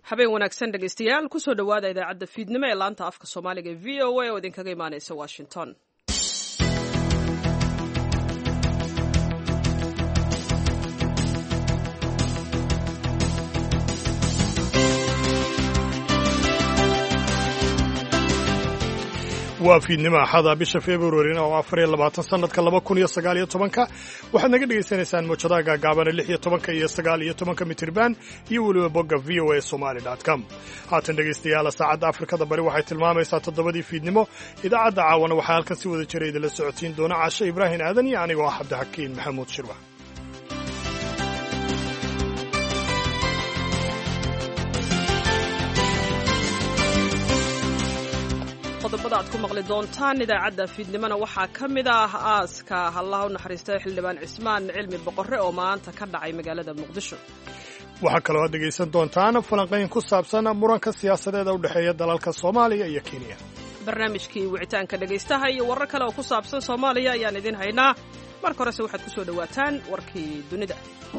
habeen wanaagsan dhegaystayaal kusoo dhowaada idaacadda fiidnimo ee laanta afka soomaaliga ee v o a oo idinkaga imaanaysa washington. waa fiidnimo axada bisha februarina oo 24 sanadka 2019 waxaad naga dhegaysanaysaan mowjadaha gaagaaban 16 iyo 19 mitirban iyo weliba bogga voasomali.com. haatan dhegaystayaal saacadda afrikada bari waxay tilmaamaysaa 7 fiidnimo. idaacadda caawana waxaa halkan si wada jira idinla socodsiin doona Caashe Ibraahin Aadan iyo anigoo ah Cabdixakiin Maxamuud Shirwa. qodobada aad ku maqli doontaan idaacadda fiidnimona waxaa ka mid ah aaska allah u naxariistay xildhibaan cismaan cilmi boqorre oo maanta ka dhacay magaalada muqdisho. waxaa kaloo aad dhegaysan doontaan falanqayn ku saabsan muranka siyaasadeed u dhexeeya dalalka Soomaaliya iyo Kenya. barnaamijkii wicitaanka dhegaystaha iyo warar kale oo ku saabsan Soomaaliya ayaan idin haynaa. marka horese waxaad ku soo dhawaataan warkii dunida.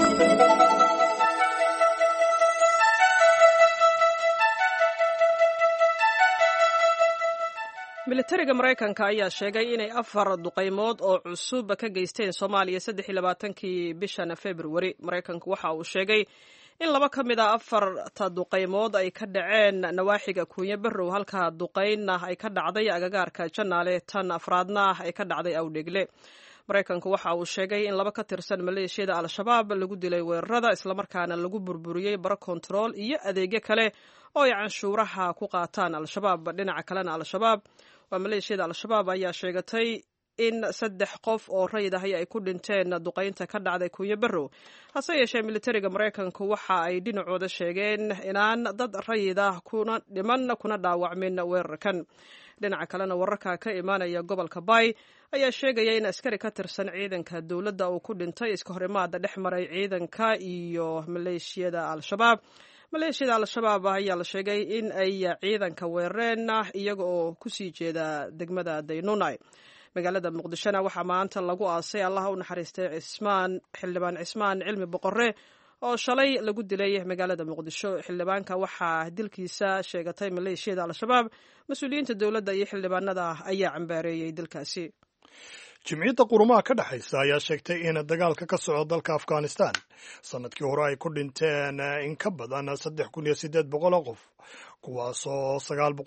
militariga Mareykanka ayaa sheegay inay 4 duqaymood oo cusub ka geysteen Soomaaliya 23 bishan February. Mareykanku waxa uu sheegay in 2 ka mid ah 4 duqaymood ay ka dhaceen nawaaxiga Kuunya Barrow halka duqaynna ay ka dhacday agagaarka Janaale tan afraadna ay ka dhacday Awdhegle. Mareykanku waxa uu sheegay in 2 ka tirsan maleeshiyada Al-Shabaab lagu dilay weerarada isla markaana lagu burburiyay baro control iyo adeegyo kale oo ay canshuuraha ku qaataan Al-Shabaab. dhinaca kalena Al-Shabaab waa maleeshiyada Al-Shabaab ayaa sheegatay in 3 qof oo rayid ah ay ku dhinteen duqaynta ka dhacday Kuunya Barrow. hase yeeshee militariga Mareykanku waxa ay dhinacooda sheegeen inaan dad rayid ah kuna dhiman kuna dhaawacmin weerarkan. dhinaca kalena wararka ka imaanaya gobolka Bay ayaa sheegaya in askari ka tirsan ciidanka dowladda uu ku dhintay iska horimaad dhex maray ciidanka iyo maleeshiyada Al-Shabaab. maleeshiyada Al-Shabaab ayaa la sheegay in ay ciidanka weerareen iyaga oo ku sii jeeda degmada Daynunay. magaalada Muqdishona waxaa maanta lagu aasay allah u naxariistay xildhibaan Cismaan Cilmi Boqorre oo shalay lagu dilay magaalada Muqdisho. xildhibaanka waxaa dilkiisa sheegatay maleeshiyada Al-Shabaab. mas-uuliyiinta dowladda iyo xildhibaanada ayaa cambaareeyay dilkaasi. jimciyadda qurumaha ka dhexaysa ayaa sheegtay in dagaalka ka socda dalka Afghanistan sanadkii hore ay ku dhinteen in ka badan 3,800 qof, kuwaasoo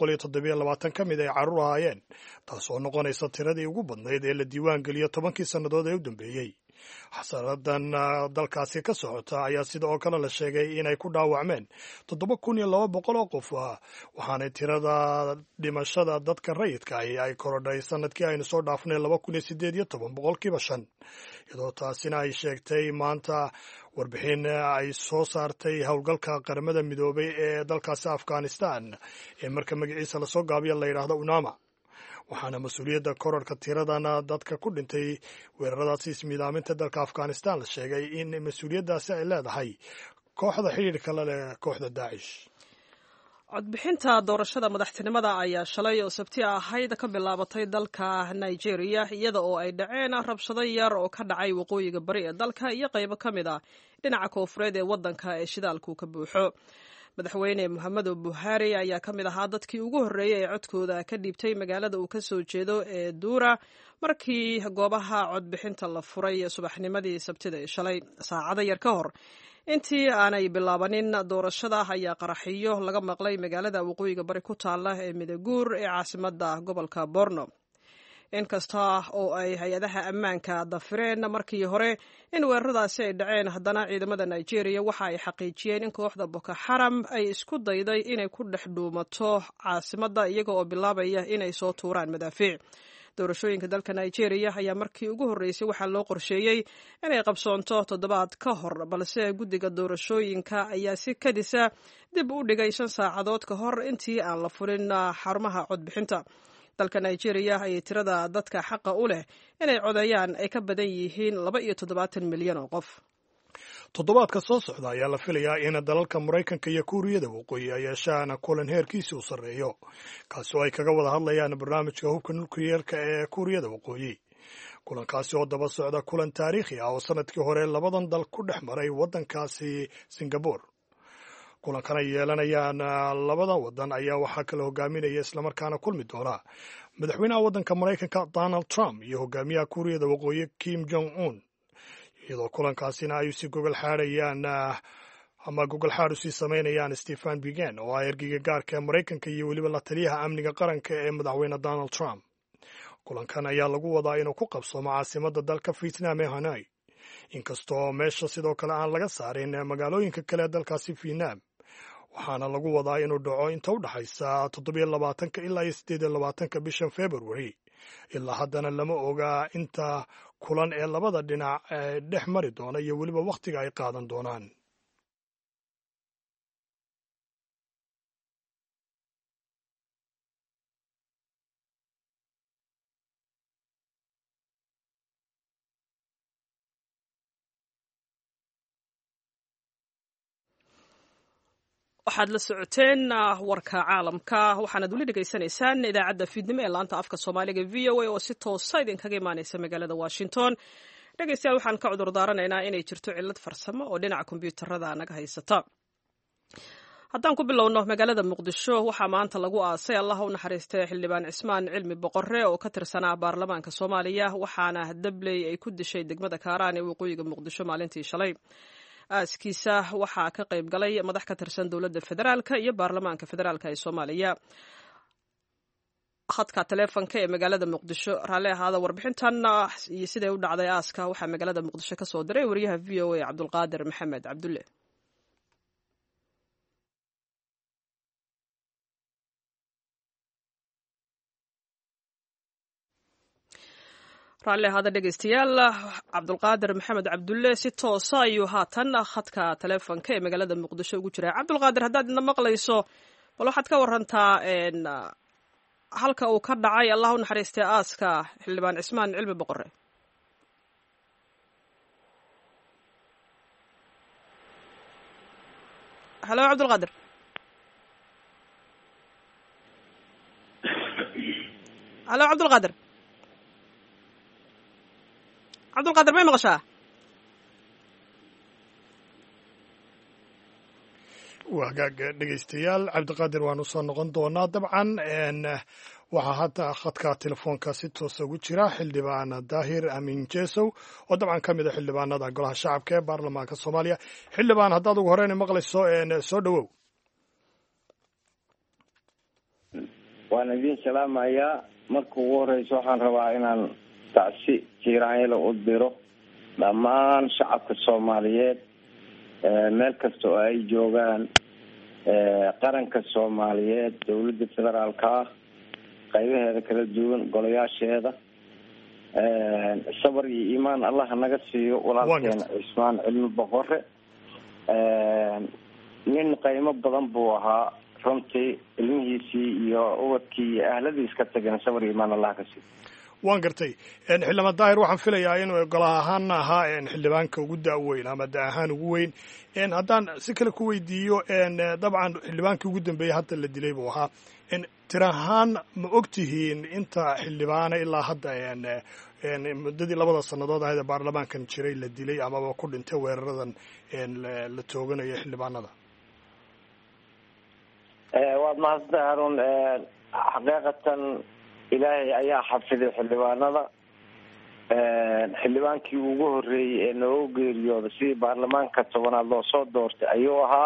927 ka mid ay carruur ahaayeen, taasoo noqonaysa tiradii ugu badnayd ee la diiwaan geliyo 10kii sannadood ee u dambeeyey. xasaradan dalkaasi ka socota ayaa sida oo kale la sheegay inay ku dhaawacmeen 7,200 oo qof, waxaanay tirada dhimashada dadka rayidka ay korodhay sanadkii aynu soo dhaafnay 2018 boqolkiiba 5, iyadoo taasina ay sheegtay maanta warbixin ay soo saartay howlgalka qaramada midoobay ee dalkaasi Afghanistan ee marka magaciisa lasoo gaabiya la yidhaahdo UNAMA. waxaana mas-uuliyadda korarka tiradana dadka ku dhintay weeraradaasi ismiidaaminta dalka Afghanistan la sheegay in mas-uuliyaddaasi ay leedahay kooxda xidhiidhka la leh kooxda Daacish. codbixinta doorashada madaxtinimada ayaa shalay oo sabti ahayd ka bilaabatay dalka Nigeria iyada oo ay dhaceen rabshado yar oo ka dhacay waqooyiga bari ee dalka iyo qaybo ka mid ah dhinaca koonfureed ee waddanka ee shidaalku ka buuxo. madaxweyne Muhammadu Buhari ayaa ka mid ahaa dadkii ugu horreeyay ee codkooda ka dhiibtay magaalada uu ka soo jeedo ee Duura markii goobaha codbixinta la furay subaxnimadii sabtida ee shalay. saacado yar ka hor intii aanay bilaabanin doorashada ayaa qaraxiyo laga maqlay magaalada waqooyiga bari ku taala ee Midaguur ee caasimadda gobolka Borno. inkasta oo ay hay-adaha ammaanka dafireen markii hore in weeraradaasi ay dhaceen, haddana ciidamada Nigeria waxa ay xaqiijiyeen in kooxda Boko Haram ay isku dayday inay ku dhex dhuumato caasimadda iyaga oo bilaabaya inay soo tuuraan madaafiic. doorashooyinka dalka Nigeria ayaa markii ugu horreysay waxaa loo qorsheeyey inay qabsoonto 7 ka hor, balse guddiga doorashooyinka ayaa si kadisa dib u dhigay 5 saacadood ka hor intii aan la furin xarumaha codbixinta. dalka Nigeria ayay tirada dadka xaqa u leh inay codeeyaan ay ka badan yihiin 72 milyan oo qof. toddobaadka soo socda ayaa la filayaa in dalalka Mareykanka iyo Kuuriyada Waqooyi ay yeeshaan kulan heerkiisa u sarreeyo, kaasi oo ay kaga wada hadlayaan barnaamijka hubka nukliyeerka ee Kuuriyada Waqooyi. kulankaasi oo daba socda kulan taariikhi ah oo sanadkii hore labadan dal ku dhex maray waddankaasi Singapore. kulankan ay yeelanayaan labada waddan ayaa waxaa kala hogaaminaya islamarkaana kulmi doona madaxweynaha waddanka maraykanka Donald Trump iyo hogaamiyaha kuuriyada waqooyi Kim Jong Un, iyadoo kulankaasina ay usii gogol xaadhayaan ama gogol xaad usii samaynayaan Stephen Biegun oo ah ergeyga gaarka ee Maraykanka iyo weliba la taliyaha amniga qaranka ee madaxweyne Donald Trump. kulankan ayaa lagu wadaa inuu ku qabsoomo caasimadda dalka Vietnam ee Hanoi, inkastoo meesha sidoo kale aan laga saarin magaalooyinka kale ee dalkaasi Vietnam, waxaana lagu wadaa inuu dhaco inta u dhaxaysa 27 ilaa 28 bishan February. ilaa haddana lama oga inta kulan ee labada dhinac dhex mari doona iyo weliba wakhtiga ay qaadan doonaan. waxaad la socoteen warka caalamka, waxaanad weli dhegaysanaysaan idaacadda fiidnimo ee laanta afka soomaaliga VOA oo si toosa idinkaga imaanaysa magaalada Washington. dhegaystayaal, waxaan ka cudur daaranaynaa inay jirto cillad farsamo oo dhinaca kombiyuutarada naga haysata. haddaan ku bilowno magaalada Muqdisho, waxaa maanta lagu aasay Allah u naxariistay xildhibaan Cismaan Cilmi Boqorre oo ka tirsanaa baarlamaanka Soomaaliya, waxaana dabley ay ku dishay degmada Kaaraan ee waqooyiga Muqdisho maalintii shalay. aaskiisa waxaa ka qayb galay madax ka tirsan dowladda federaalka iyo baarlamaanka federaalka ee Soomaaliya. khadka taleefanka ee magaalada Muqdisho, raalli ahaada warbixintan iyo siday u dhacday aaska waxaa magaalada Muqdisho ka soo diray wariyaha VOA Cabdulqaadir Maxamed Cabdulle. raalli ahaada dhegaystayaal, Cabdulqaadir Maxamed Cabdulle si toosa ayuu haatan khadka taleefanka ee magaalada Muqdisho ugu jiraa. Cabdulqaadir, haddaad ina maqlayso, bal waxaad ka warantaa halka uu ka dhacay Allah u naxariistay aaska xildhibaan Cismaan Cilmi Boqorre. halo Cabdulqaadir. halo Cabdulqaadir. cabdulqaadir, may maqashaa? waa hagaag dhegaystayaal, cabdiqaadir waanu soo noqon doonaa. dabcan waxaa hadda khadka telefoonka si toosa ugu jira xildhibaan daahir amiin jeesow oo dabcan ka mid a xildhibaanada golaha shacabka ee baarlamaanka Soomaaliya. xildhibaan, haddaad ugu horeyna maqlayso soo dhowow. waan idin salaamayaa. marka ugu horeysa waxaan rabaa inaan tacsi jiiraanyada u diro dhammaan shacabka Soomaaliyeed meel kasta oo ay joogaan, qaranka Soomaaliyeed, dowladda federaalka, qaybaheeda kala duwan, golayaasheeda. sabar iyo iimaan Allah naga siiyo walaalkeena Cismaan Cilmi Boqorre. nin qiimo badan buu ahaa runtii, ilmihiisii iyo ubadkii iyo ahladiis ka tageen, sabar iyo iimaan Allah ka siiyo. waan gartay. xildhibaan daahir, waxaan filayaa inuu golaha ahaana ahaa xildhibaanka ugu da'weyn ama da ahaan ugu weyn. haddaan si kale ku weydiiyo, dabcan xildhibaankii ugu dambeeyey hadda la dilay buu ahaa. tir ahaan ma ogtihiin inta xildhibaana ilaa hadda muddadii 2 sannadood ahayd ee baarlamaankan jiray la dilay amaba ku dhintay weeraradan la tooganayo xildhibaanada? waad mahadsantahay Haruun. xaqiiqatan ilaahay ayaa xafiday xildhibaanada. xildhibaankii ugu horeeyey ee noogu geeriyooda sidii baarlamaanka 10aad loo soo doortay ayuu ahaa.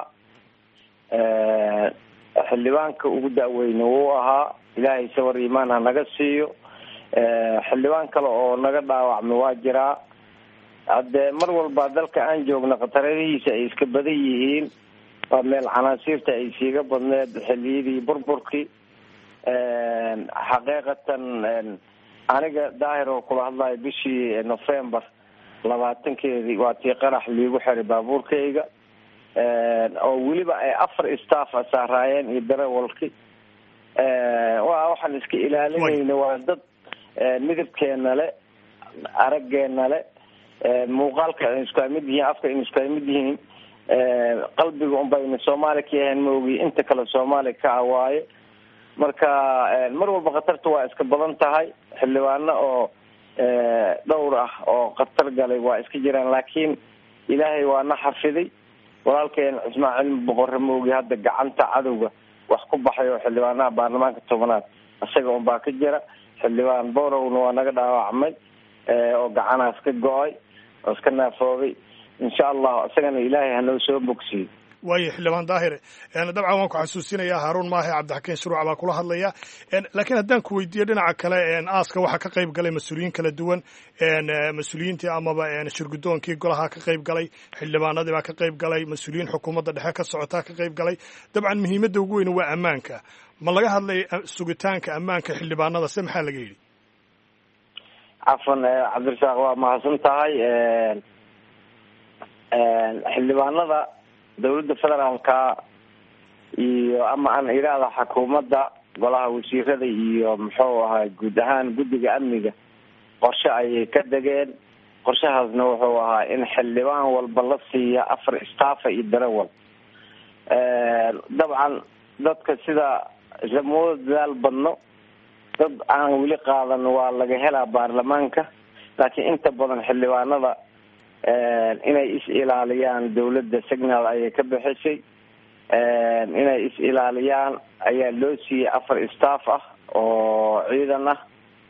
xildhibaanka ugu da'weyne wuu ahaa. ilaahay sabar iimaan ha naga siiyo. xildhibaan kale oo naga dhaawacmay waa jiraa. haddee mar walba dalka aan joogna khataradihiisa ay iska badan yihiin. waa meel canaasiirta ay siiga badneed xilliyadii burburkii. xaqiiqatan aniga daahir oo kula hadlayo bishii November 20keedii waa tii qarax liigu xiray baabuurkayga, oo weliba ay 4 staff saaraayeen iyo darawalki. waxaan iska ilaalinayna waa dad midabkeena le, araggeena le, muuqaalka ay isku mid yihiin, afka ay isku mid yihiin, qalbiga un bayna Soomaali ka yahay moogi inta kale Soomaali ka awaaye. marka mar walba khatartu waa iska badan tahay. xildhibaano oo dhowr ah oo khatar galay waa iska jiraan, laakiin ilaahay waa na xafiday. walaalkeen cismaan cilmi boqorre moogi hadda gacanta cadowga wax ku baxay oo xildhibaanaha baarlamaanka tobanaad isaga unbaa ka jira. xildhibaan borowna waa naga dhaawacmay oo gacanaas ka go-ay oo iska naafoobay. insha allah isagana ilaahay hanoo soo bogsiyo. waayo xildhibaan daahir dabcan waan ku xasuusinayaa Haaruun Maahe Cabdixakiin Shuruuc baa kula hadlaya laakiin haddaan ku weydiiyo dhinaca kale aaska waxaa ka qayb galay mas-uuliyiin kala duwan mas-uuliyiintii amaba shirgudoonkii golaha ka qayb galay, xildhibaanadii baa ka qayb galay, mas-uuliyiin xukuumadda dhexe ka socotaa ka qayb galay. dabcan muhiimadda ugu weyn waa ammaanka. ma laga hadlay sugitaanka ammaanka xildhibaanada se maxaa laga yidhi? cafan cabdirasaaq waa mahadsan tahay. xildhibaanada dawladda federaalka iyo ama aan idhaahda xukuumadda golaha wasiirada iyo muxuu ahaa guud ahaan guddiga amniga qorshe ayay ka degeen. qorshahaasna wuxuu ahaa in xildhibaan walba la siiya 4 staffa iyo darawal. dabcan dadka sida jamhuuriyadda dadaal badno dad aan weli qaadan waa laga helaa baarlamaanka, laakiin inta badan xildhibaanada inay is-ilaaliyaan dawladda signal ayay ka bixisay. inay is-ilaaliyaan ayaa loo siiyey 4 staff ah oo ciidan ah.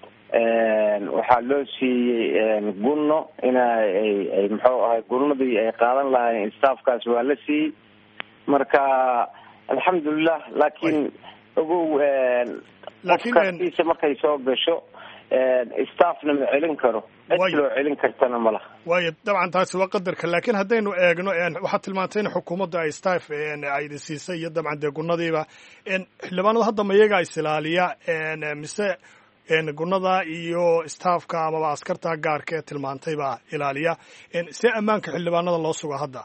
waxaa loo siiyey gunno inay muxuu ahay gunnadii ay qaadan lahaayeen staffkaas waa la siiyey. marka alxamdulilah, laakiin ogow qofkastiisa markay soo gasho staffna ma celin karo, cid loo celin kartana ma laha. waayo dabcan taasi waa qadarka, laakiin haddaynu eegno waxaad tilmaantay in xukuumadda ay staff ay siisay iyo dabcan dee gunnadiiba xildhibaanada hadda ma iyagaa is-ilaaliya mise gunnada iyo staffka amaba askarta gaarka ee tilmaantay baa ilaaliya? see ammaanka xildhibaanada loo suga hadda?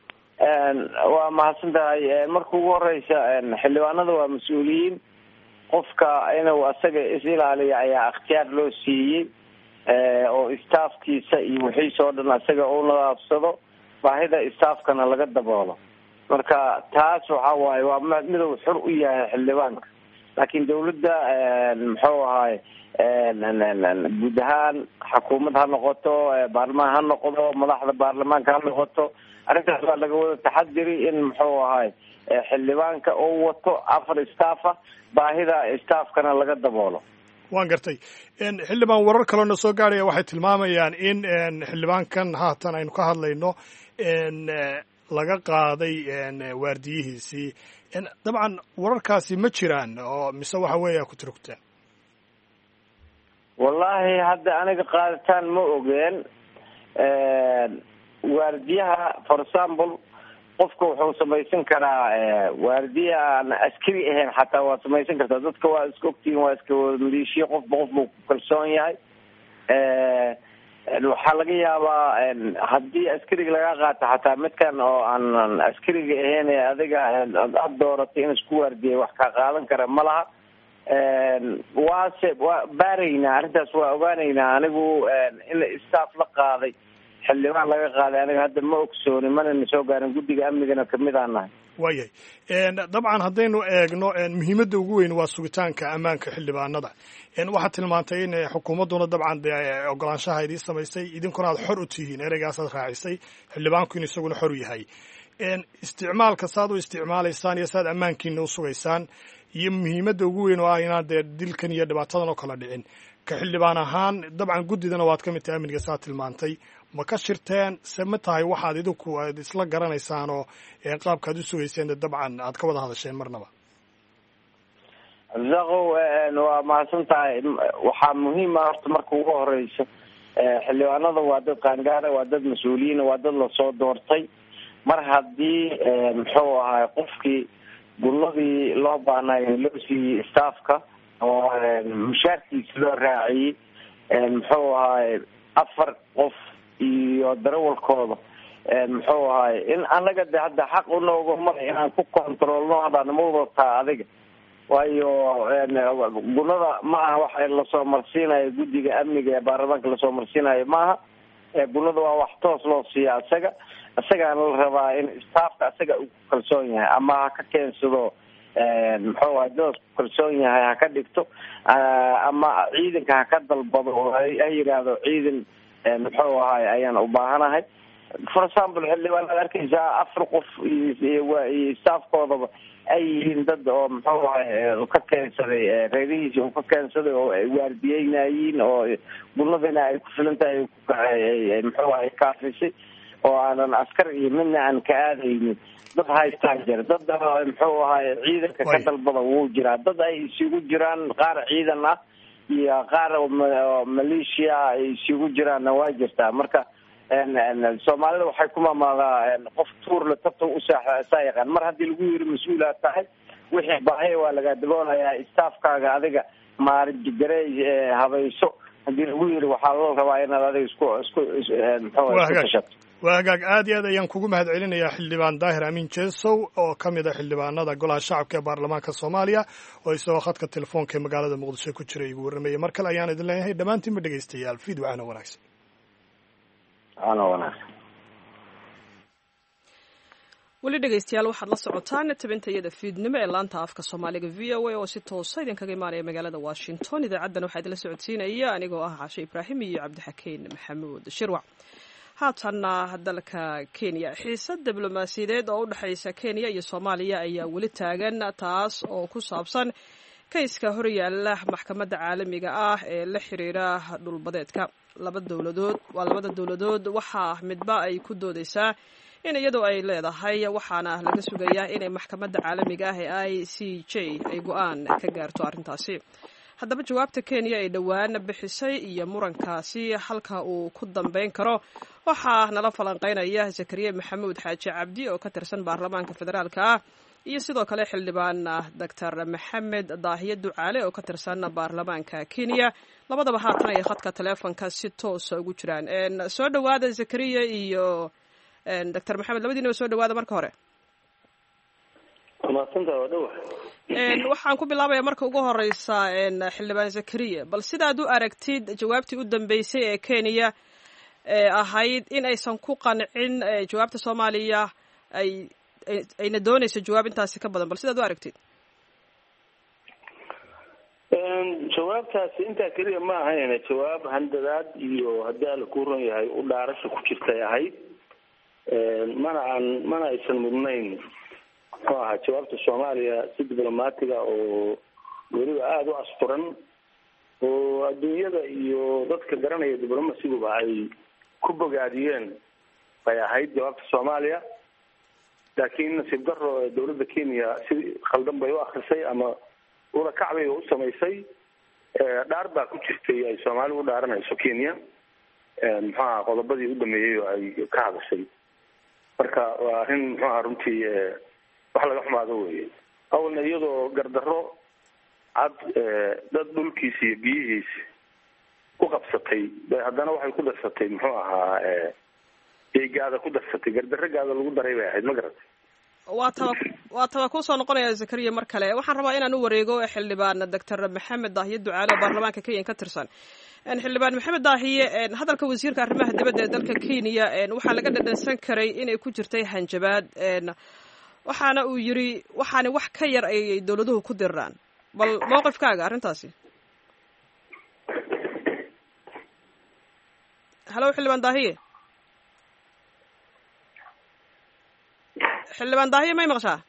waa mahadsan tahay. marka ugu horeysa xildhibaanada waa mas-uuliyiin. qofka inuu asaga is-ilaaliya ayaa ikhtiyaar loo siiyey oo staffkiisa iyo wixiisa oo dhan asaga uu nadaafsado, baahida staffkana laga daboolo. marka taas waxa waaye waa miduu xur u yahay xildhibaanka. laakiin dawladda muxuu ahaay guud ahaan xukuumad ha noqoto, baarlamaan ha noqdo, madaxda baarlamaanka ha noqoto, arrintaas waa laga wada taxadiri in muxuu ahaay xildhibaanka uu wato 4 staffa, baahida staffkana laga daboolo. waan gartay. xildhibaan warar kaloo na soo gaaraya waxay tilmaamayaan in xildhibaankan haatan aynu ka hadlayno laga qaaday waardiyihiisii. dabcan wararkaasi ma jiraan oo mise waxa weeya ku turugtaan? wallaahi hadda aniga qaaditaan ma ogeen. waardiyaha for example qofka wuxuu samaysan karaa waardiya aan askari ahayn xataa waa samaysan kartaa. dadka waa iska ogtihiin, waa iska wada maleeshiya, qofba qof buu ku kalsoon yahay. waxaa laga yaabaa haddii askariga laga qaato xataa midkan oo aan askariga ahayn ee adiga aad dooratay in isku waardiyay wax ka qaadan kara ma laha. waa baaraynaa arrintaas, waa ogaanaynaa. anigu in staff la qaaday, xildhibaan laga qaaday, aniga hadda ma ogsooni, mana na soo gaarin. guddiga amnigana kamid aan nahay. waayahay. dabcan haddaynu eegno muhiimadda ugu weyn waa sugitaanka ammaanka xildhibaanada. waxaad tilmaantay in xukuumadduna dabcan dee ogolaanshaha idii samaysay, idinkuna aad xor u tihiin, ereygaasaad raacisay, xildhibaanku in isaguna xor u yahay. isticmaalka saad u isticmaalaysaan iyo saad ammaankiina u sugaysaan, iyo muhiimadda ugu weyn oo ah inaan dee dilkan iyo dhibaatadan oo kala dhicin. ka xildhibaan ahaan dabcan guddidana waad ka mid tahay amniga saad tilmaantay. ma ka shirteen se ma tahay waxaad idinku aad isla garanaysaan oo qaabkaad u sugayseen dabcan aad ka wada hadasheen marnaba? abdisaaqow waa mahadsan tahay. waxaa muhiima horta marka ugu horeysa xildhibaanada waa dad qaangaara, waa dad mas-uuliyiin, waa dad lasoo doortay. mar haddii muxuu ahaay qofkii gunnadii loo baahnayo loo siiyey staffka oo mushaarkiisa loo raaciyey, muxuu ahaay 4 qof iyo darawalkooda, muxuu ahaay in anaga de hadda xaq unooga maray inaan ku controlno hadaan ma wadataa adiga. waayo gunnada ma aha wax lasoo marsiinayo guddiga amniga ee baarlamaanka lasoo marsiinayo maaha. gunnada waa wax toos loo siiya isagaana la rabaa in staffka isaga uu ku kalsoon yahay, ama ha ka keensado muxuu ahay dad ku kalsoon yahay ha ka dhigto, ama ciidanka ha ka dalbado oo ha yidhaahdo ciidan muxuu ahay ayaan u baahanahay. for example xildhibaanada arkaysaa 4 qof iyo staafkoodaba ay yihiin dad oo muxuu ahay ka keensaday reerihiisa oo ka keensaday oo ay waardiyeynayeen oo bunadana ay ku filan tahay muxuu ahay kaafisay oo aanan askar iyo midna aan ka aadaynin dad haystaan jira dad muxuu ahay ciidanka ka dalbada wuu jiraa dad ay isugu jiraan qaar ciidan ah iyo qaar maleeshiya ay isugu jiraan waa jirtaa marka Soomaalida waxay ku maamulaa qof tuur la tabto u saaxayaqaan mar haddii lagu yiri mas'uulaad tahay wixii baahay waa laga daboolayaa staafkaaga adiga maarjigaray habayso haddii lagu yiri waxaa loo rabaa inaad adiga isku waagaag aad iyo aad ayaan kugu mahad celinayaa xildhibaan daahir amiin jeesow oo ka mid ah xildhibaanada golaha shacabka ee baarlamaanka Soomaaliya oo isagoo khadka telefoonka ee magaalada Muqdisho ku jiray igu warramay mar kale ayaan idin leeyahay dhamaantiin dhageystayaal fiid waxaana wanaagsan weli dhegeystayaal waxaad la socotaan tabintayada fiidnimo ee laanta afka Soomaaliga VOA oo si toos ah idinkaga imaanaya magaalada Washington idaacaddan waxaa idin la socodsiinaya anigoo ah Caashe Ibraahim iyo Cabdixakiin Maxamuud Shirwac haatana dalka Kenya xiisad diblomaasiyadeed oo u dhaxaysa Kenya iyo Soomaaliya ayaa weli taagan taas oo ku saabsan kayska horyaala maxkamadda caalamiga ah ee la xiriira dhulbadeedka labada dawladood waxa midba ay ku doodaysaa in iyadu ay leedahay waxaana laga sugayaa inay maxkamadda caalamiga ah ee ICJ ay go'aan ka gaarto arrintaasi haddaba jawaabta Kenya ay dhawaan bixisay iyo murankaasi halka uu ku dambeyn karo waxaa nala falanqeynaya Zakariya Maxamuud Xaaji Cabdi oo ka tirsan baarlamaanka federaalka ah iyo sidoo kale xildhibaan Dr. Maxamed Daahiye Ducaale oo ka tirsan baarlamaanka Kenya labadaba haatan ay khadka telefoonka si toos ah ugu jiraan soo dhawaada Zakariya iyo Dr. Maxamed labadiina soo dhawaada marka hore waxaan ku bilaabayaa marka ugu horeysa xildhibaan Zakariya bal sidaad u aragtid jawaabtii u dambeysay ee Kenya ahayd in aysan ku qancin jawaabta Soomaaliya ayna doonayso jawaab intaasi ka badan bal sidaad u aragtid jawaabtaasi intaa keliya ma ahayn jawaab handadaad iyo haddii la ku ron yahay u dhaarasho ku jirtay ahayd mana aysan mudnayn muxuu ahaa jawaabta Soomaaliya si diblomaatiga oo weliba aada u asturan oo adduunyada iyo dadka garanaya diblomaasiguba ay ku bogaadiyeen bay ahayd jawaabta Soomaaliya laakiin nasiib darro dawladda Kenya si khaldan bay u akhrisay ama ula kacbay u samaysay dhaar baa ku jirtay ay Soomaaliya u dhaaranayso Kenya maxaa qodobadii u dhameeyay oo ay ka hadashay marka waa arrin maxaa runtii wax laga xumaado weeye awalna iyadoo gardarro cad dad dhulkiisa iyo biyihiisa ku qabsatay haddana waxay ku darsatay muxuu ahaa eegaada ku darsatay gardarro gaada lagu daray bay ahayd ma garatay waa taba ku soo noqonaya Zakariya mar kale waxaan rabaa inaan u wareego xildhibaan Dr. Maxamed Daahiye Ducaale oo baarlamaanka Kenya ka tirsan xildhibaan Maxamed Daahiye hadalka wasiirka arrimaha dibadda ee dalka Kenya waxaa laga dhadhansan karay inay ku jirtay hanjabaad waxaana uu yiri waxaana wax ka yar ay dawladuhu ku diraan bal mowqifkaaga arrintaasi halo xildhibaan Daahiye xildhibaan Daahiye may maqshaa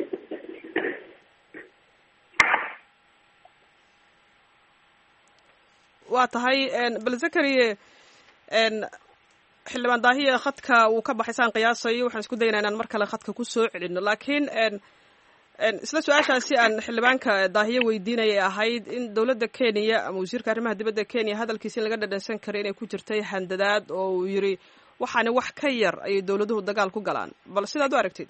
waa tahay bal Zakariya xildhibaan Daahiye khadka uu ka baxaysaan qiyaasayo waxaan isku daynaa inaan mar kale khadka ku soo celino laakiin isla su'aashaasi aan xildhibaanka Daahiye weydiinayay ahayd in dawladda Kenya ama wasiirka arrimaha dibadda Kenya hadalkiisa laga dhadhansan karay inay ku jirtay handadaad oo uu yiri waxaana wax ka yar ay dawladuhu dagaal ku galaan bal sidaad u aragtid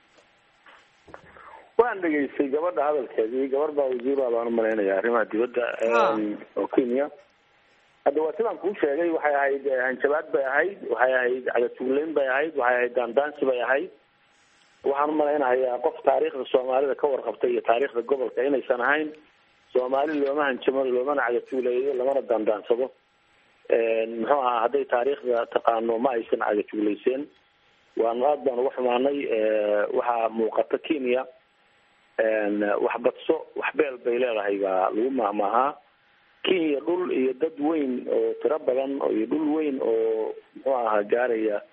waan dhageystay gabadha hadalkeedii gabar baa wasiir baan malaynayaa arrimaha dibadda oo Kenya hadda waa sidaan kuu sheegay waxay ahayd hanjabaad bay ahayd waxay ahayd cagatuulayn bay ahayd waxay ahayd daandaansi bay ahayd waxaan malaynayaa qof taariikhda Soomaalida ka warqabtay iyo taariikhda gobolka inaysan ahayn Soomaali looma hanjamo loomana cagatuuleeyo lamana daandaansado muxuu ahaa hadday taariikhda taqaano ma aysan cagatuulayseen waan aad baan uga xumaanay waxaa muuqata Kenya wax badso wax beel bay leedahay baa lagu maahmaahaa Kenya dhul iyo dad weyn oo tiro badan iyo dhul weyn oo muxuu ahaa gaaraya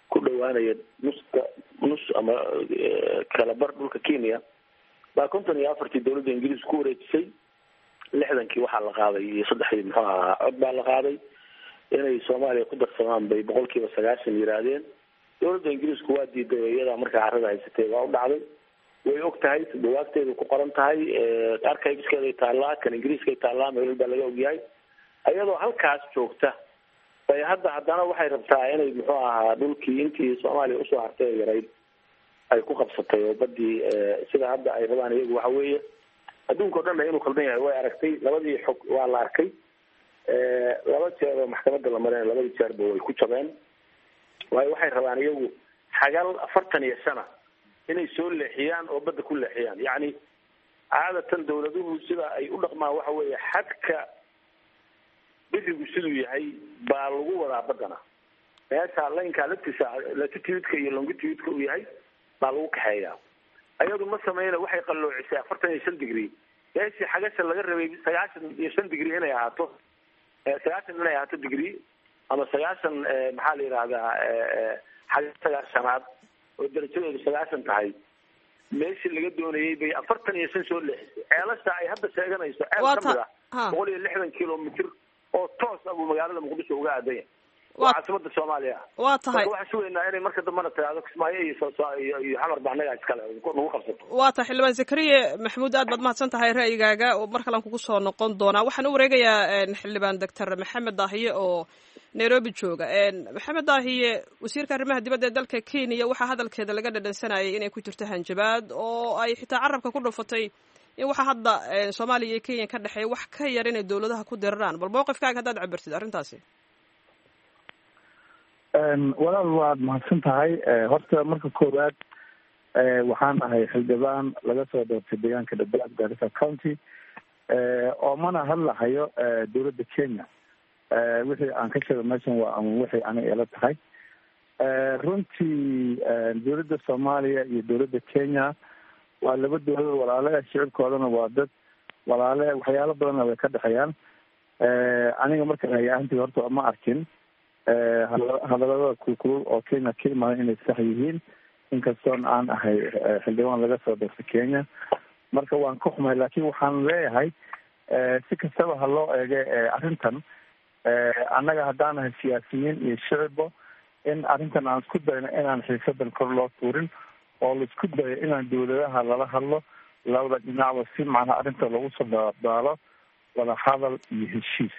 ku dhawaanaya nus ama kala bar dhulka Kenya baa 54 dawladda Ingiriis ku wareejisay 60kii waxaa la qaaday iyo 3 muxuu ahaa cod baa la qaaday inay Soomaaliya ku darsadaan bay 90% yiraahdeen dawladda Ingiriisku waa diiday iyada markaa carrada haysatay waa u dhacday way og tahay buugaagteedu ku qoran tahay archives-keeda taallaa kan Ingiriiska taallaa meel baa laga ogyahay ayadoo halkaas joogta bay haddana waxay rabtaa inay muxuu ahaa dhulkii intii Soomaaliya usoo hartay yaray ay ku qabsatay oo badii sida hadda ay rabaan iyagu waxa weeye adduunka dhan inuu qaldan yahay way aragtay labadii xog waa la arkay laba jeer oo maxkamadda la maray labadii jeerba way ku jabeen waxay rabaan iyagu xagal 40 sano inay soo leexiyaan oo badda ku leexiyaan yani caadatan dawladuhu sida ay u dhaqmaan waxa weeye xadka badigu siduu yahay baa lagu wadaa badana meesha laynka latitude-ka iyo longitude-ka uu yahay baa lagu kaxeeyaa ayadu ma sameeyna waxay qaloocisay 45 degree meeshii xagasha laga rabay 95 degree inay ahaato 90 inay ahaato degree ama 90 maxaa la yiraahdaa xagasha shanaad oo darajadeedu 90 tahay meeshii laga doonayay bay 45 soo leexisay ceelasha ay hadda sheeganayso ceel kamid ah 160 kilomitir oo toos ah magaalada Muqdisho uga aaday waa caasimada Soomaaliya waa tahay waxa suuqeynaa inay marka dambana taado Kismaayo iyo xamar baanaga iskale ugu qabsato waa tahay xildhibaan Zakariya Maxamuud aad baad mahadsan tahay ra'yigaaga oo mar kale kugu soo noqon doona waxaan u wareegayaa xildhibaan Dr. Maxamed Daahiye oo Nairobi jooga Maxamed Daahiye wasiirka arrimaha dibadda ee dalka Kenya waxa hadalkeeda laga dhadhansanayay inay ku jirto hanjabaad oo ay xitaa carabka ku dhufatay in waxa hadda Soomaaliya iyo Kenya ka dhaxay wax ka yar inay dawladaha ku diraraan bal mowqifkaaga hadaad cabirtid arrintaasi walaal waad mahadsan tahay horta marka koowaad waxaan ahay xildhibaan laga soo doortay deegaanka Dhabaad Garissa County oo mana hadlahayo dawladda Kenya wixii aan ka sheegay meeshan waa ama wixii aan ila tahay runtii dawladda Soomaaliya iyo dawladda Kenya waa laba dawlad walaalo shicibkoodana waa dad walaalo waxyaalo badan ay ka dhaxayaan aniga marka ay ahaantii horta ma arkin hadalada kulkulul oo Kenya ka imaan inay sax yihiin inkastoo aan ahay xildhibaan laga soo doortay Kenya marka waan ka xumahay laakiin waxaan leeyahay si kastaba ha loo eego arrintan annaga haddaan nahay siyaasiyiin iyo shicibbo in arrintan aan isku dayno inaan xiisadan kor loo tuurin oo la isku dayo inaan dawladaha lala hadlo labada dhinacba si macnaha arrinta lagu soo daalo wada hadal iyo heshiis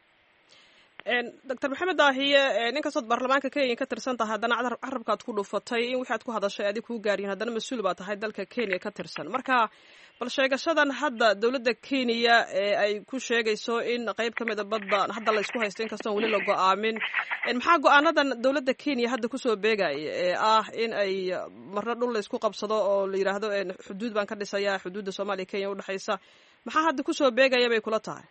Dr. Maxamed Daahiye ninkastood baarlamaanka Kenya ka tirsan tahay haddana carabkaad ku dhufatay in wixii aad ku hadashay adig ku gaariyeen haddana mas-uul baa tahay dalka Kenya ka tirsan marka bal sheegashadan hadda dawladda Kenya ay ku sheegayso in qayb kamid ah badda hadda la isku haysto inkastoo wali la go'aamin maxaa go'aanadan dawladda Kenya hadda ku soo beegay in ay marna dhul la isku qabsado oo la yiraahdo xuduud baan ka dhisayaa xuduudda Soomaaliya Kenya u dhaxaysa maxaa hadda ku soo beegaya bay kula tahay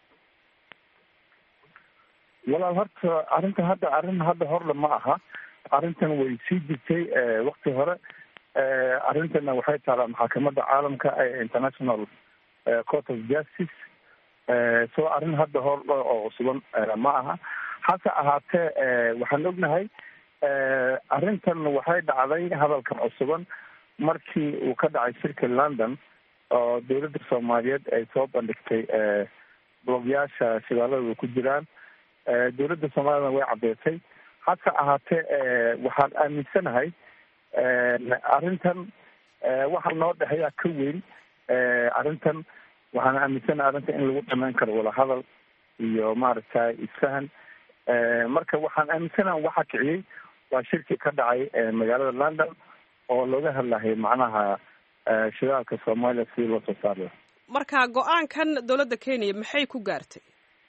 walaal horta arrintan hadda horle ma aha arrintan way sii jirtay waqti hore arrintana waxay taalaa maxkamadda caalamka ee International Court of Justice soo arrin hadda hor oo sugan ma aha hase ahaatee waxaan ognahay arrintan waxay dhacday hadalkan cusuban markii uu ka dhacay shirka London oo dawladda Soomaaliyeed ay soo bandhigtay blogyaasha shiraalada ku jiraan dawladda Soomaaliyana way cadeysay hase ahaatee waxaan aaminsanahay arrintan waxa noo dhexeeya ka weyn arrintan waxaan aaminsanahay arrintan in lagu dhameyn karo wada hadal iyo maaragtay isfahan marka waxaan aaminsanahay waxa kiciyey waa shirki ka dhacay magaalada London oo looga hadlayay macnaha shiraalka Soomaaliya si loo soo saaro marka go'aankan dawladda Kenya maxay ku gaartay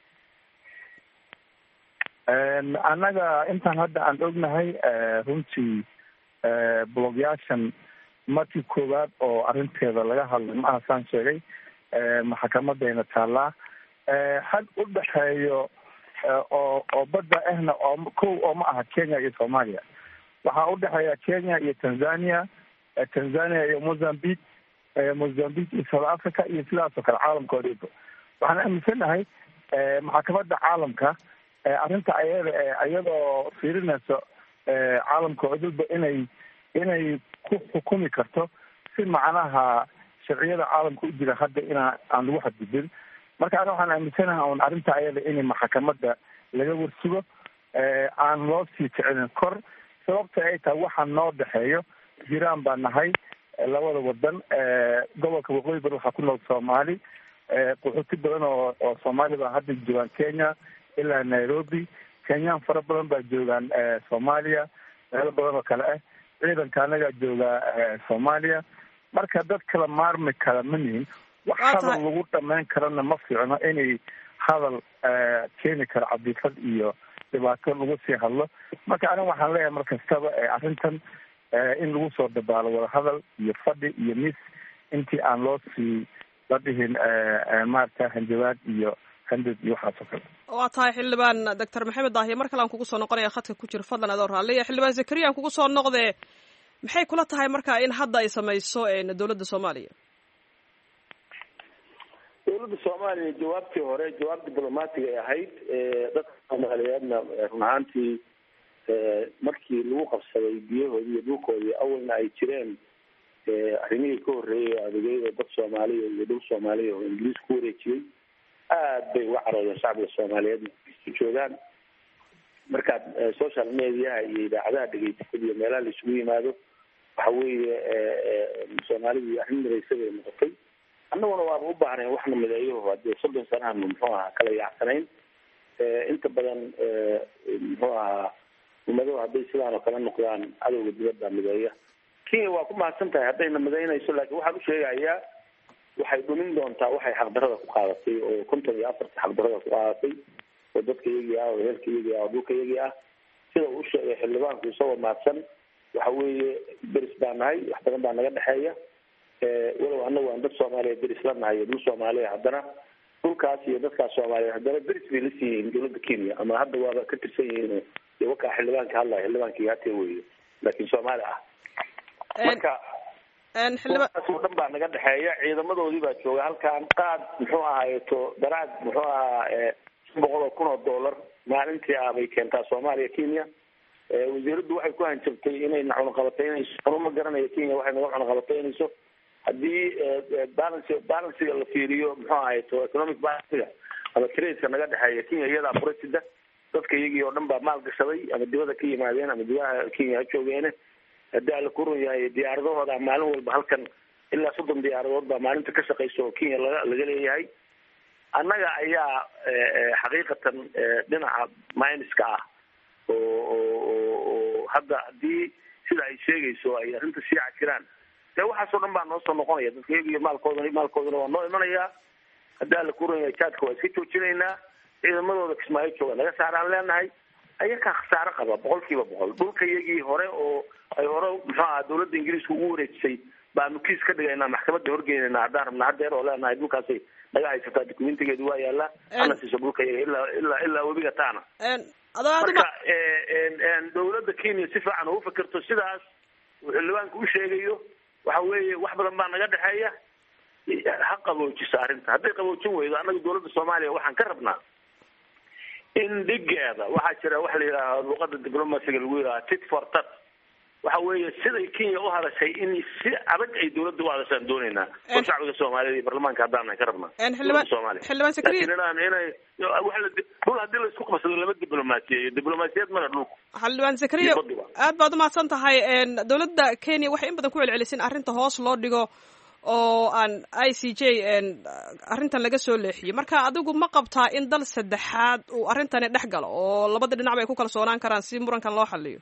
annaga intaan hadda aan ognahay runtii blogyaashan markii koowaad oo arrinteeda laga hadlay ma ahasaan sheegay maxkamadeena taallaa had u dhexeeyo oo badda ahna oo kow oo ma aha Kenya iyo Soomaaliya waxaa u dhexeeya Kenya iyo Tanzania iyo Mozambique iyo South Africa iyo sidaas oo kale caalamkoodaba waxaan aaminsanahay maxkamadda caalamka arrinta iyadoo fiirinayso caalamka cudurba inay ku xukumi karto si macnaha sharciyada caalamka u jira hadda aan lagu xadgudbin. marka ana waxaan aaminsanaha un arrinta ayada in maxkamadda laga warsugo aan loo sii kicinin kor, sababta ay tahay waxaa noo dhexeeyo jiraan baa nahay labada wadan. gobolka waqooyi bari waxaa ku nool soomaali, qaxooti badan oo soomaali baa hadda joogaan Kenya ilaa Nairobi. kenyaan fara badan baa joogaan Soomaaliya, meelo badan oo kale ah. ciidanka anagaa jooga Soomaaliya. marka dad kala maarmi kala manihin. wax hadal lagu dhamayn karana ma fiicno inay hadal keeni karo cabdifad iyo dhibaato lagu sii hadlo. marka aniga waxaan leeyahay mar kastaba arrintan in lagu soo dabaalo wada hadal iyo fadhi iyo mis intii aan loo sii la dhihin maarata hanjabaad iyo handad iyo waxaas oo kale. waa tahay xildhibaan doctor maxamed daahiye mar kale aan kugu soo noqonaya khadka ku jira, fadlan adoo raalliya. xildhibaan zakariya aan kugu soo noqdee, maxay kula tahay marka in hadda ay samayso dowladda Soomaaliya? dowladda Soomaaliya jawaabtii hore jawaab diblomaatiga ay ahayd. dadka Soomaaliyeedna run ahaantii markii lagu qabsaday biyahoodii iyo dhulkoodii awalna ay jireen arrimihii ka horreeyay adeegyada dad Soomaaliya iyo dhul Soomaaliya oo Ingiriis ku wareejiyey, aad bay uga caroodeen shacbiga Soomaaliyeed ku joogaan. markaad social media iyo idaacadaha dhegeysatay iyo meelaha la isugu yimaado, waxa weeye Soomaalidu arrin midaysan ay noqotay. annaguna waaba u baahnay waxna mideeyo hadee 30 sanahan muxuu ahaa kala yaacsanayn. inta badan muxuu ahaa ummado hadday sidaan oo kale noqdaan cadowga dibadda mideeya. Kenya waa ku mahadsan tahay haddayna midaynayso, laakiin waxaan u sheegayaa waxay dhumin doontaa waxay xaqdarrada ku qaadatay oo 54 xaqdarrada ku qaadatay oo dadka iyagii ah oo reerka iyagii ah oo dhulka iyagii ah. sida uu sheegay xildhibaanku isagoo mahadsan, waxa weeye deris baa nahay, wax badan baa naga dhexeeya. walow annagu aan dad Soomaaliya deris la nahay iyo dhul Soomaaliya, haddana dhulkaas iyo dadkaas Soomaaliya haddana deris bay la siiyeen dowladda Kenya, ama hadda waaba ka tirsan yihiin oo wakaa xildhibaanka hadlaya xildhibaankii hatee weeye, laakiin Soomaali ah. marka xildhibaankaas oo dhan baa naga dhexeeya. ciidamadoodii baa jooga halkaan. qaad muxuu ahaayeeto daraad muxuu ahaa $100,000 maalintii bay keentaa Soomaaliya Kenya. wasiiraddu waxay ku hanjabtay inay cunaqabataynayso. anuma garanayo Kenya waxay naga cunaqabataynayso. haddii balansiga la fiiriyo muxuu ahaayeeto economic balansiga ama tradeka naga dhexeeya, Kenya iyadaa furasida. dadka iyagii oo dhan baa maal gashaday, ama dibadda ka yimaadeen ama gudaha Kenya ha joogeene. haddii ala ku run yahay diyaaradahooda maalin walba halkan ilaa 30 diyaaradood baa maalinta ka shaqaysa oo Kenya laga leeyahay. annaga ayaa xaqiiqatan dhinaca minuska ah oo hadda haddii sida ay sheegayso ay arrinta sii cajiraan, dee waxaasoo dhan baa noo soo noqonaya. dadka iyagiyo maalkoodana waa noo imanayaa. haddii ala ku run yahay jaadka waa iska joojinaynaa. ciidamadooda Kismaayo jooga naga saaraan leenahay. ayakaa khasaare qaba 100%. dhulka iyagii hore oo ay hore muxuu ahaa dowladda Ingiriiska ugu wareejisay baanu kiis ka dhigaynaa, maxkamadda horgeynayna haddaan rabna haddeer oo leenahay dhulkaasay naga haysataa, dokumentigeedu waa yaallaa. ana siiso dhulka ilaa webiga taana. marka dowladda Kenya si fiican ugu fikirto sidaas uu xildhibaanku u sheegayo, waxa weeye wax badan baa naga dhexeeya. ha qaboojisa arrinta. hadday qaboojin weydo, annaga dowladda Soomaaliya waxaan ka rabnaa in dhigeeda waxaa jira wax la yidhaaha luqada diplomasiga lagu yidhaha tit for tat. waxa weeye siday Kenya u hadashay in si adag ay dowladda u hadashaan doonaynaa oo shacbiga Soomaaliyeed iyo baarlamaanka haddaan ka rabnaa. xildhibaan Zakariya inay wax la dhul hadii la isku qabsado lama diblomaasiyad mana dhulku. xildhibaan Zakariya aad baad u mahadsan tahay. dowladda Kenya waxay in badan ku celcelisin arrinta hoos loo dhigo oo aan ICJ arrintan laga soo leexiyey. marka adigu ma qabtaa in dal saddexaad uu arrintani dhex galo oo labada dhinac bay ku kalsoonaan karaan si murankan loo xalliyo?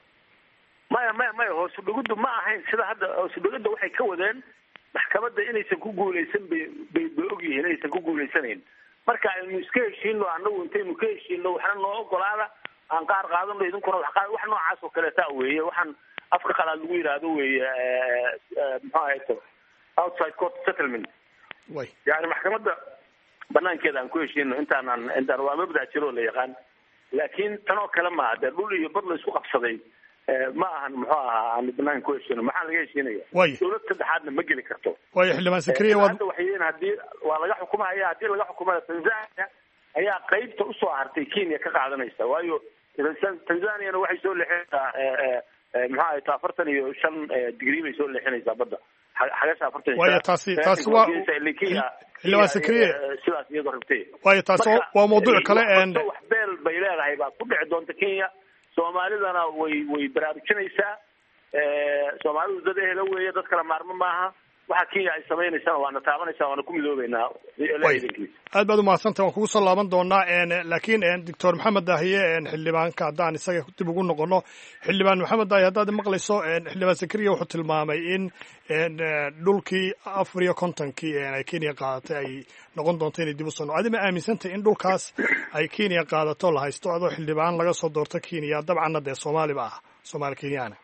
maya hoos u dhigiddu ma ahayn sida hadda. hoos u dhigidda waxay ka wadeen maxkamadda inaysan ku guulaysan bay ogyihiin inaysan ku guulaysanayn. marka aynu iska heshiino, annagu intaynu ka heshiino waxna noo ogolaada, aan qaar qaadano, idinkuna wax noocaas oo kaleeta weeye. waxaan afka qalaad lagu yidhaahdo weeye muxuu ahayto outside court settlement. yani maxkamadda banaankeeda aan ku heshiino intaan waa mabda' jiro la yaqaan. laakiin tan oo kale maaha. dee dhul iyo bad la isku qabsaday ma ahan muxuu ahaa aan banaan ku heshiino. maxaa laga heshiinaya? dowlad saddexaadna ma geli karto. waayo xildhibaan Zakariya hadda waxay haddii waa laga xukumaya, haddii laga xukumaya Tanzania ayaa qaybta usoo hartay Kenya ka qaadanaysa. waayo tanzaniana waxay soo leexinaysaa maxaa ay taa 45 degree bay soo leexinaysaa badda xagasha 45 waayo taasi waa xildhibaan sakariye sidaas iyadoo rabtay waayo taasi waa mawduuc kale wax beel bay leedahay baa ku dhici doonta Kenya Soomaalidana way baraarujinaysaa Soomaalidu dad ehla weeye dad kala maarmo maaha waxa Kenya ay sameynaysaa waana taabanaysaa waana ku midoobeynaa aad baad u mahadsantahay waan kugu soo laaban doonaa laakiin doctor maxamed daahiye xildhibaanka haddaan isaga dib ugu noqono xildhibaan maxamed daahiye haddaad maqlayso xildhibaan sakariya wuxuu tilmaamay in dhulkii 54 ay Kenya qaadatay ay noqon doonto inay dib u soo adima aaminsantahay in dhulkaas ay Kenya qaadato la haysto adoo xildhibaan laga soo doorto Kenya dabcan dee Soomaaliba ah Soomaali Kenyaana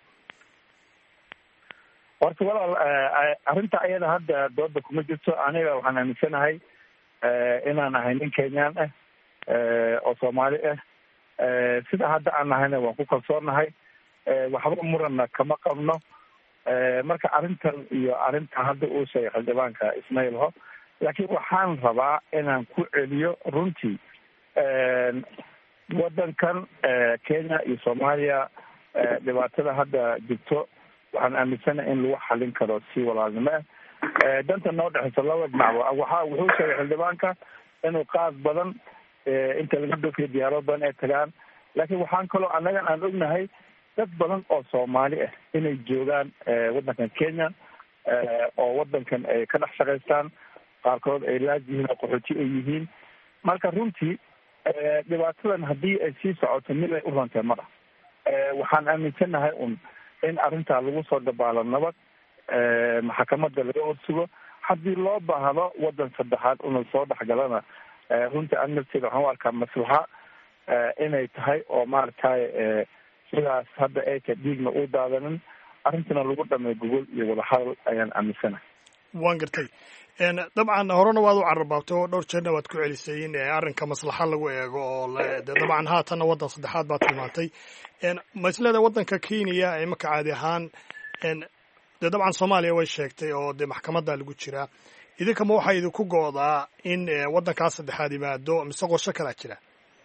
horta walaal arrinta ayada hadda dooda kuma jirto aniga waxaan aaminsanahay inaan ahay nin Kenyaan ah oo Soomaali ah sida hadda aan nahayna waan ku kalsoonahay waxba muranna kama qabno marka arrintan iyo arrinta hadda uu sheegay xildhibaanka Ismaaciil Ho laakiin waxaan rabaa inaan ku celiyo runtii wadankan Kenya iyo Soomaaliya dhibaatada hadda jirto waxaan aaminsanahay in lagu xalin karo si walaalnimo ah danta noo dhexeysa laba dhinac wuxuu sheegay xildhibaanka inuu qaad badan inta laga dhoofiyo diyaarado badan ay tagaan laakiin waxaan kaloo annagan aan ognahay dad badan oo Soomaali ah inay joogaan wadankan Kenya oo wadankan ay ka dhex shaqaystaan qaarkood ay laajihiin oo qaxooti ay yihiin marka runtii dhibaatadan haddii ay sii socoto mid ay u rantay mara waxaan aaminsanahay in arrintaa lagu soo dabaalo nabad maxkamadda laga horsugo haddii loo baahdo wadan saddexaad inuu soo dhexgalana runtii anafteeda waxaan u arkaa maslaxa inay tahay oo maaragtay sidaas hadda ay ka dhiigna u daadanin arrintana lagu dhamay gogol iyo wadahadal ayaan aaminsanahay waan gartay dabcan horena waad u cararbaabtay oo dhowr jeerna waad ku celisay in arrinka maslaxa lagu eego oo dabcan haatanna waddan saddexaad baad tilmaantay ma isleedahay waddanka Kenya ee marka caadi ahaan dee dabcan Soomaaliya way sheegtay oo dee maxkamadda lagu jiraa idinkama waxaa idinku go'daa in waddankaas saddexaad yimaado mise qorshe kalaa jira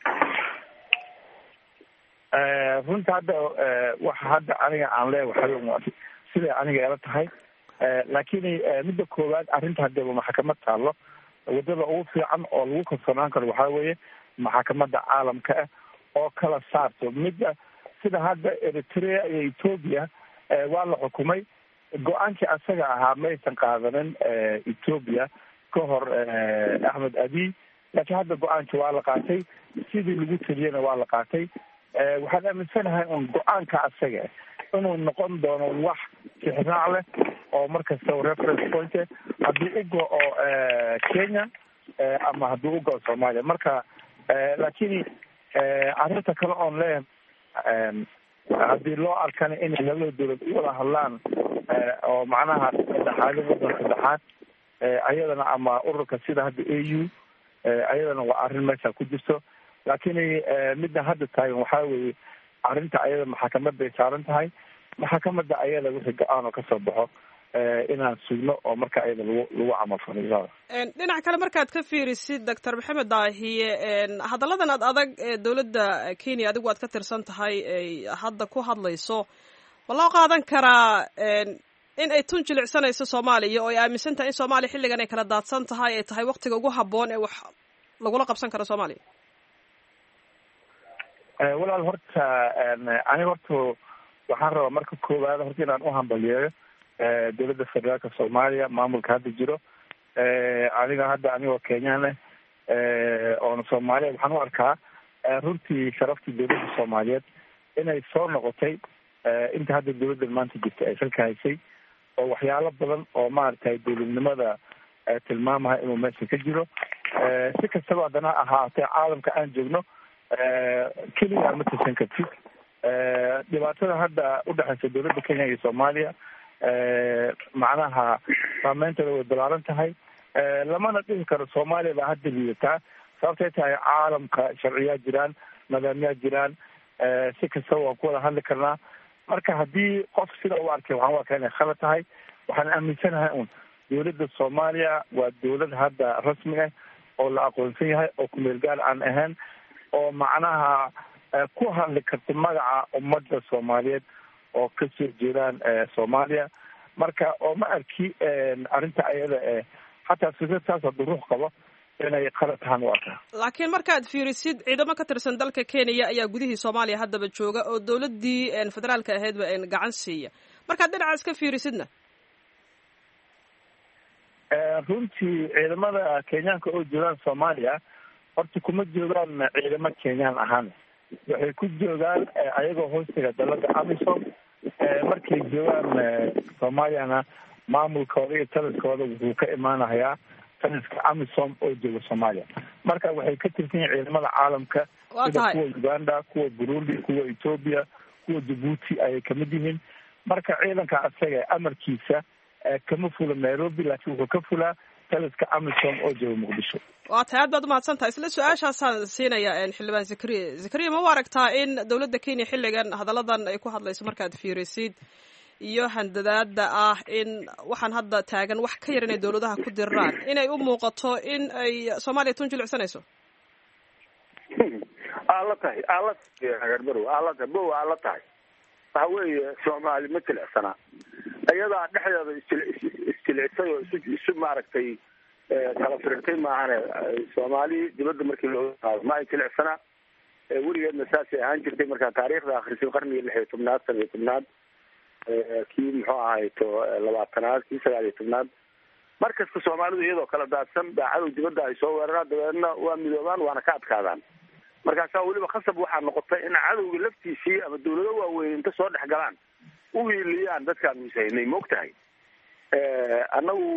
runta hadda waxa hadda aniga aan leeyahay siday aniga ila tahay laakiin midda koowaad arrinta haddaba maxkamad taalo wadada ugu fiican oo lagu kalsoonaan karo waxaa weeye maxkamadda caalamka ah oo kala saarto midda sida hadda Eritrea iyo Ethiopia waa la xukumay go-aankii asaga ahaa maysan qaadanin Ethiopia ka hor Ahmed Abiy laakiin hadda go-aankii waa la qaatay sidii lagu taliyana waa la qaatay waxaan aaminsanahay go-aanka asaga inuu noqon doono wax tixraac leh oo markasta reference point haddii u go-o Kenya ama haddii u go-o Soomaaliya marka laakiin arrinta kale oon leeyahay haddii loo arkana inay labada dowlad u wada hadlaan oo macnaha saddexaad wadan saddexaad ayadana ama ururka sida hadda AU ayadana waa arrin meesha ku jirto laakiin midda hadda taagan waxaa weeye arrinta ayada maxkamadda ay saaran tahay maxkamadda ayada wixii go-aan oo kasoo baxo inaan sugno oo marka ayada lagu camalfalo dhinac kale markaad ka fiirisid doctor maxamed daahiye hadalladan adag ee dowladda Kenya adigu aad ka tirsan tahay ay hadda ku hadlayso ma loo qaadan karaa in ay tun jilicsanayso Soomaaliya oo ay aaminsan tahay in Soomaaliya xilligan ay kala daadsan tahay ay tahay waqtiga ugu habboon ee wax lagula qabsan karo Soomaaliya walaal horta aniga waxaan rabaa marka koowaad horta inaan u hambaliyeeyo dowladda federaalka Soomaaliya maamulka hadda jiro anigoo Kenyaan oona Soomaaliya waxaan u arkaa runtii sharaftii dowladda Soomaaliyeed inay soo noqotay inta hadda dowladda maanta jirta ay salka haysay oo waxyaalo badan oo maaragtay dowladnimada tilmaamaha inuu meesha ka jiro si kastaba haddana ahaatee caalamka aan joogno keliya ma tirsan kartid dhibaatada hadda udhexeysa dowladda Kenya iyo Soomaaliya macnaha saameynteeda way balaaran tahay lamana dhihi karo Soomaaliya baa hadda liidataa sababtay tahay caalamka sharciyaa jiraan nidaamyaa jiraan si kastaba waan ku wada hadli karnaa marka haddii qof sida u arkay waxaan u arkaa inay khalad tahay waxaan aaminsanahay dowladda Soomaaliya waa dowlad hadda rasmi ah oo la aqoonsan yahay oo kumeel gaar aan ahayn oo macnaha ku hadli karta magaca ummadda soomaaliyeed oo kasoo jeedaan soomaaliya. marka oo ma arki arrinta ayada xataa fikradaas hadduu ruux qabo inay qalad tahaan u arkaa. laakiin markaad fiirisid ciidamo ka tirsan dalka Kenya ayaa gudihii Soomaaliya haddaba jooga oo dawladdii federaalka ahaydba gacan siiya. markaad dhinacaas ka fiirisidna runtii ciidamada Kenyaanka oo joogaan Soomaaliya horta kuma joogaan ciidamo Kenyaan ahaan, waxay ku joogaan ayagoo hoostiga dalada AMISOM. markay joogaan Soomaaliyana maamulkooda iyo taliskooda wuxuu ka imaanayaa taliska AMISOM oo jooga Soomaaliya. marka waxay ka tirsan yihiin ciidamada caalamka sida kuwa Uganda, kuwa Burundi, kuwa Ethiopia, kuwa Djibouti ayay kamid yihiin. marka ciidanka asaga amarkiisa kama fula Nairobi, laakiin wuxuu ka fulaa taliska AMISOM oo jooga Muqdisho. waa tahay aad baad umahadsantahay. isla su-aashaasaan siinaya xildhibaan Zakariya ma aragtaa in dawladda Kenya xilligan hadalladan ay ku hadlayso markaad fiirisid iyo handadaada ah in waxaan hadda taagan wax ka yar inay dawladaha ku diraan inay u muuqato in ay Soomaaliya tun jilicsanayso? alla tahay waxa weeye Soomaali ma jilicsana, ayadaa dhexdeeda isjilicsay oo isu maaragtay kala firintay maahane. Soomaali dibadda markii loo qaado ma ay jilicsana, weligeedna saasay ahaan jirtay. markaa taariikhda akhrisid qarnigii 16aad 17aad kii muxuu ahayto 20aad kii 19aad markasta Soomaalidu iyadoo kala daadsan daacadu dibadda ay soo weeraraan, dabeedna waa midoobaan waana ka adkaadaan. markaasaa weliba khasab waxaa noqotay in cadowga laftiisii ama dawlado waaweyn inta soo dhex galaan u hiiliyaan dadkaan misaynay. moogtahay annagu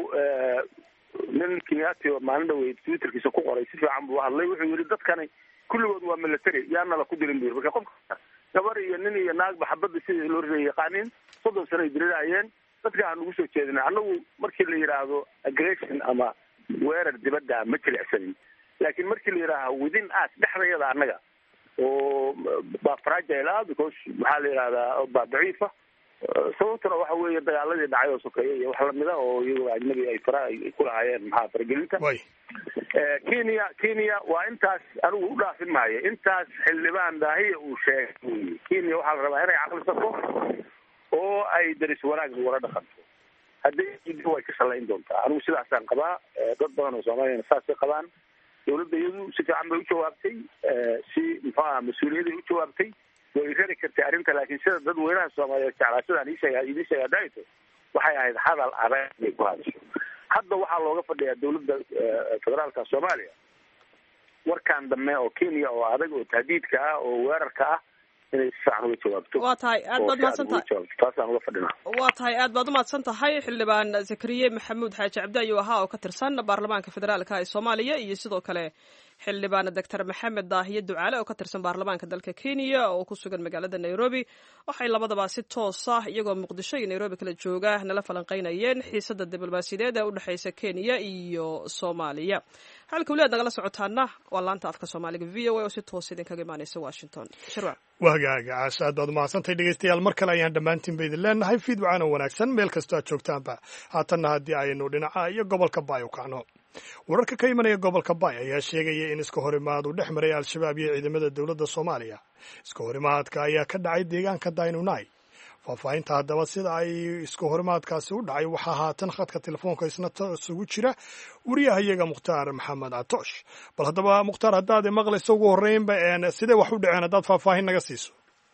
nin Kenyaati oo maalin dhaweyd Twitterkiisa ku qoray si fiican buu hadlay. wuxuu yidhi dadkani kulligood waa military, yaana la ku dirin buu. marka qofka gabar iyo nin iyo naagba xabadda sidii loo riday yaqaaniin 30 sano ay dirirayeen. dadka aan ugu soo jeedinay annagu markii la yidhaahdo aggression ama weerar dibadda ma jilicsanin, laakiin markii la yidhaaha within us dhexdayada annaga oo baa fragile because maxaa la yidhahdaa baa daciifa. sababtuna waxa weeye dagaaladii dhacay oo sokeeye iyo wax lamida oo iyagoo ajnabi ay ku lahaayeen maxaa faragelinta. Kenya waa intaas anigu u dhaafin maayo. intaas xildhibaan daahiya uu sheegay Kenya waxaa la rabaa inay caqlisato oo ay daris wanaag wala dhaqanto. haddii way ka shalayn doontaa. anigu sidaasaan qabaa, dad badan oo Soomaaliyana saasay qabaan. dawladda iyadu si fiican bay u jawaabtay, si muxuaha mas-uuliyaday u jawaabtay, way rari kartay arrinta. laakiin sida dad weynaha Soomaaliyeed jeclaa sidaan idin sheega daaito waxay ahayd hadal adag inay ku hadasho. hadda waxaa looga fadhiyaa dawladda federaalka Soomaaliya warkaan dambe oo Kenya oo adag oo tahdiidka ah oo weerarka ah inay si fiican uga jawaabto. waa tahay aad baad umahadsantahay. taasaan uga fadhinaa. waa tahay aad baad umahadsan tahay xildhibaan Zakariya Maxamuud Xaaji Cabdi ayuu ahaa oo ka tirsan baarlamaanka federaalka ee Soomaaliya, iyo sidoo kale xildhibaan Dr. Maxamed Daahiye Ducaale oo ka tirsan baarlamaanka dalka Kenya oo ku sugan magaalada Nairobi. waxay labadaba si toos ah iyagoo Muqdisho iyo Nairobi kala jooga nala falanqeynayeen xiisadda diblomaasiyadeed ee u dhaxaysa Kenya iyo Soomaaliya. halka waliba nagala socotaana waa laanta afka Soomaaliga VOA oo si toos idinkaga imaanaysa Washington. shirwa wahagaaga caasha aad baad umahadsantahay dhegeystayaal. mar kale ayaan dhammaantiin ba idin leenahay fiid wacaan oo wanaagsan meel kastoo aad joogtaanba. haatanna haddii aynu dhinaca iyo gobolka Baay u kacno, wararka ka imanaya gobolka Baay ayaa sheegaya in iska horimaad uu dhex maray al-shabaab iyo ciidamada dowladda Soomaaliya. iska horimaadka ayaa ka dhacay deegaanka Daynunai. faahfaahinta haddaba sida ay iska horimaadkaasi u dhacay waxaa haatan khadka telefoonka isna isugu jira wariyahayaga Mukhtaar Maxamed Catoosh. bal haddaba Mukhtaar, haddaad maqlayso ugu horreynba sidee wax u dhaceen haddaad faahfaahin naga siiso.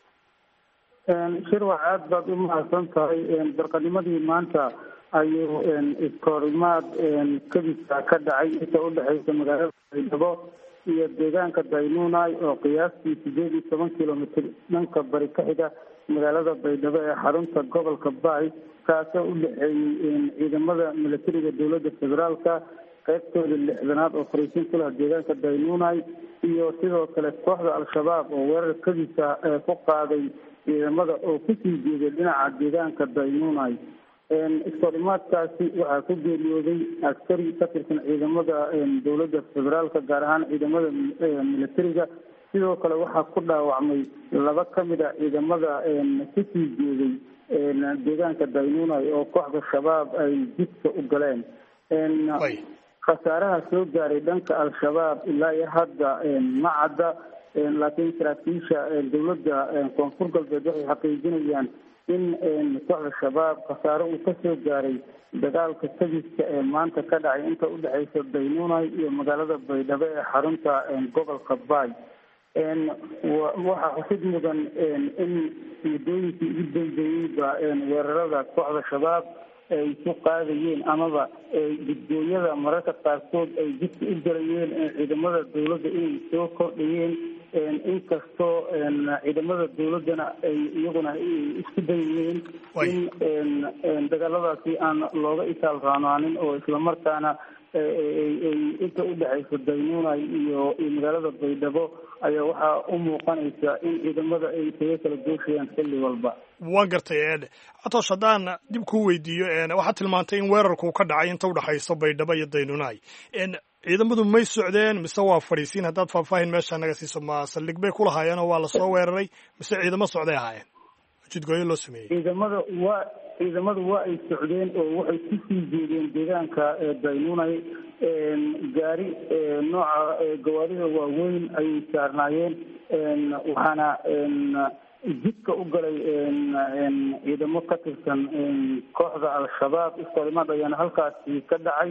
shirwac aad baad u mahadsan tahay. barqanimadii maanta ayuu iska horimaad kadisa ka dhacay inta u dhexaysa magaalada Baydhabo iyo deegaanka Daynunai oo qiyaastii 18 kilomitir dhanka bari ka xiga magaalada Baydhabo ee xarunta gobolka Baay, kaasoo u dhexeeyay ciidamada militariga dowladda federaalka qaybtooda 6aad oo fariisin ku leh deegaanka Daynunai iyo sidoo kale kooxda al-shabaab oo weerar kadisa ku qaaday ciidamada oo ku sii jeeday dhinaca deegaanka Daynunai. iskahorimaadkaasi waxaa ku geeriyooday askari ka tirsan ciidamada dowladda federaalka gaar ahaan ciidamada militariga. sidoo kale waxaa ku dhaawacmay 2 ka mid a ciidamada kusii jeeday deegaanka Daynunai oo kooxda shabaab ay jidka u galeen. khasaaraha soo gaaray dhanka al-shabaab ilaa iyo hadda ma cadda. laakiin saraakiisha dowladda koonfur galbeed waxay xaqiijinayaan in kooxda shabaab khasaare uu kasoo gaaray dagaalka sagiska ee maanta ka dhacay inta udhexeysa daynuunay iyo magaalada baydhabo ee xarunta gobolka baay. waxaa xusid mudan in muddooyinkii ugu dambeeyeyba weerarada kooxda shabaab ay ku qaadayeen amaba gudgooyada mararka qaarkood ay jidka u galayeen ciidamada dawladda inay soo kordhayeen, inkastoo ciidamada dawladdana ay iyaguna isku dayayeen in dagaaladaasi aan looga isaal raanaanin oo islamarkaana inta udhexaysa daynuunay iyo magaalada baydhabo ayaa waxaa u muuqanaysa in ciidamada ay isaga kala gooshayaan xilli walba. waan gartay Atoosh, haddaan dib kuu weydiiyo waxaad tilmaantay in weerarku ka dhacay inta udhexaysa baydhabo iyo daynuunay, ciidamadu may socdeen mise waa fadhiisiin? haddaad faahfaahin meesha naga siiso, ma saldhig bay ku lahaayeen oo waa lasoo weeraray mise ciidamo socday ahaayeen jidgooyo loo sameeyey? ciidamadu waa ay socdeen oo waxay kusii jeedeen deegaanka daynuunay. gaari nooca gawaarida waaweyn ayay saarnaayeen, waxaana jidka u galay ciidamo ka tirsan kooxda al-shabaab. iskahorimaad ayaana halkaasi ka dhacay,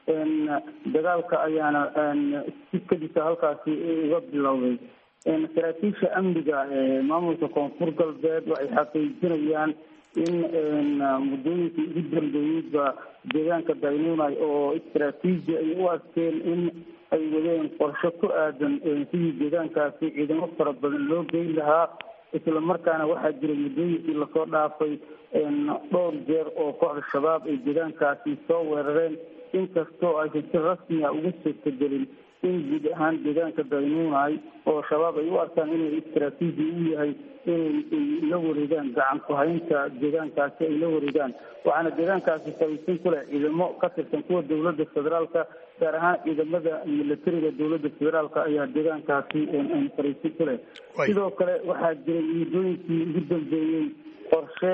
dagaalka ayaana si kadisa halkaasi uga bilowday. saraakiisha amniga maamulka koonfur galbeed waxay xaqiijinayaan in muddooyinkii ugu dambeeyeyba deegaanka daynuunay oo istaraatiiji ay u arkeen in ay wadeen qorshe ku aadan sidii deegaankaasi ciidamo fara badan loo geyn lahaa. isla markaana waxaa jiray muddooyinkii lasoo dhaafay dhowr jeer oo kooxda shabaab ay deegaankaasi soo weerareen, inkastoo aysan si rasmiya uga suurtagelin in guud ahaan deegaanka daynuunay oo shabaab ay u arkaan inay istaraatiiji u yahay inay la wareegaan gacan ku haynta deegaankaasi ay la wareegaan. waxaana deegaankaasi fariisin ku leh ciidamo ka tirsan kuwa dowladda federaalka, gaar ahaan ciidamada militariga dowladda federaalka ayaa deegaankaasi fariisin ku leh. sidoo kale waxaa jiray muddooyinkii ugu dambeeyey qorshe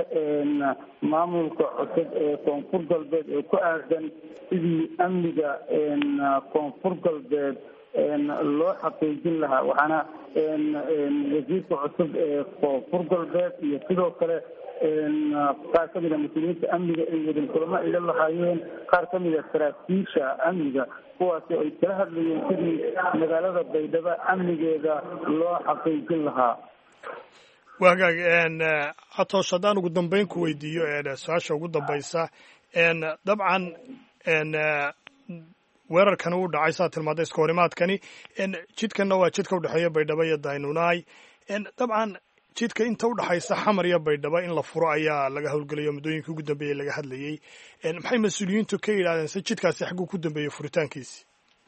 maamulka cusub ee koonfur galbeed ee ku aadan sidii amniga koonfur galbeed loo xaqiijin lahaa. waxaana wasiirka cusub ee koonfur galbeed iyo sidoo kale qaar ka mid a mas-uuliyiinta amniga ay wadeen kulamo ay la lahaayeen qaar ka mid a saraakiisha amniga, kuwaasi ay kala hadlayeen sidii magaalada baydhabo amnigeeda loo xaqiijin lahaa. waa hagaag Atoosh, haddaan ugu dambeyn ku weydiiyo su-aasha ugu dambaysa, dabcan weerarkan uu dhacay saa tilmaantay iskahorimaadkani, jidkanna waa jidka udhexeeya baydhabo iyo daynuunay. dabcan jidka inta udhexaysa xamar iyo baydhabo in la furo ayaa laga howlgelayo, muddooyinkii ugu dambeeyey laga hadlayey. maxay mas-uuliyiintu ka yidhahdeen se jidkaasi xagguu ku dambeeyey furitaankiisi?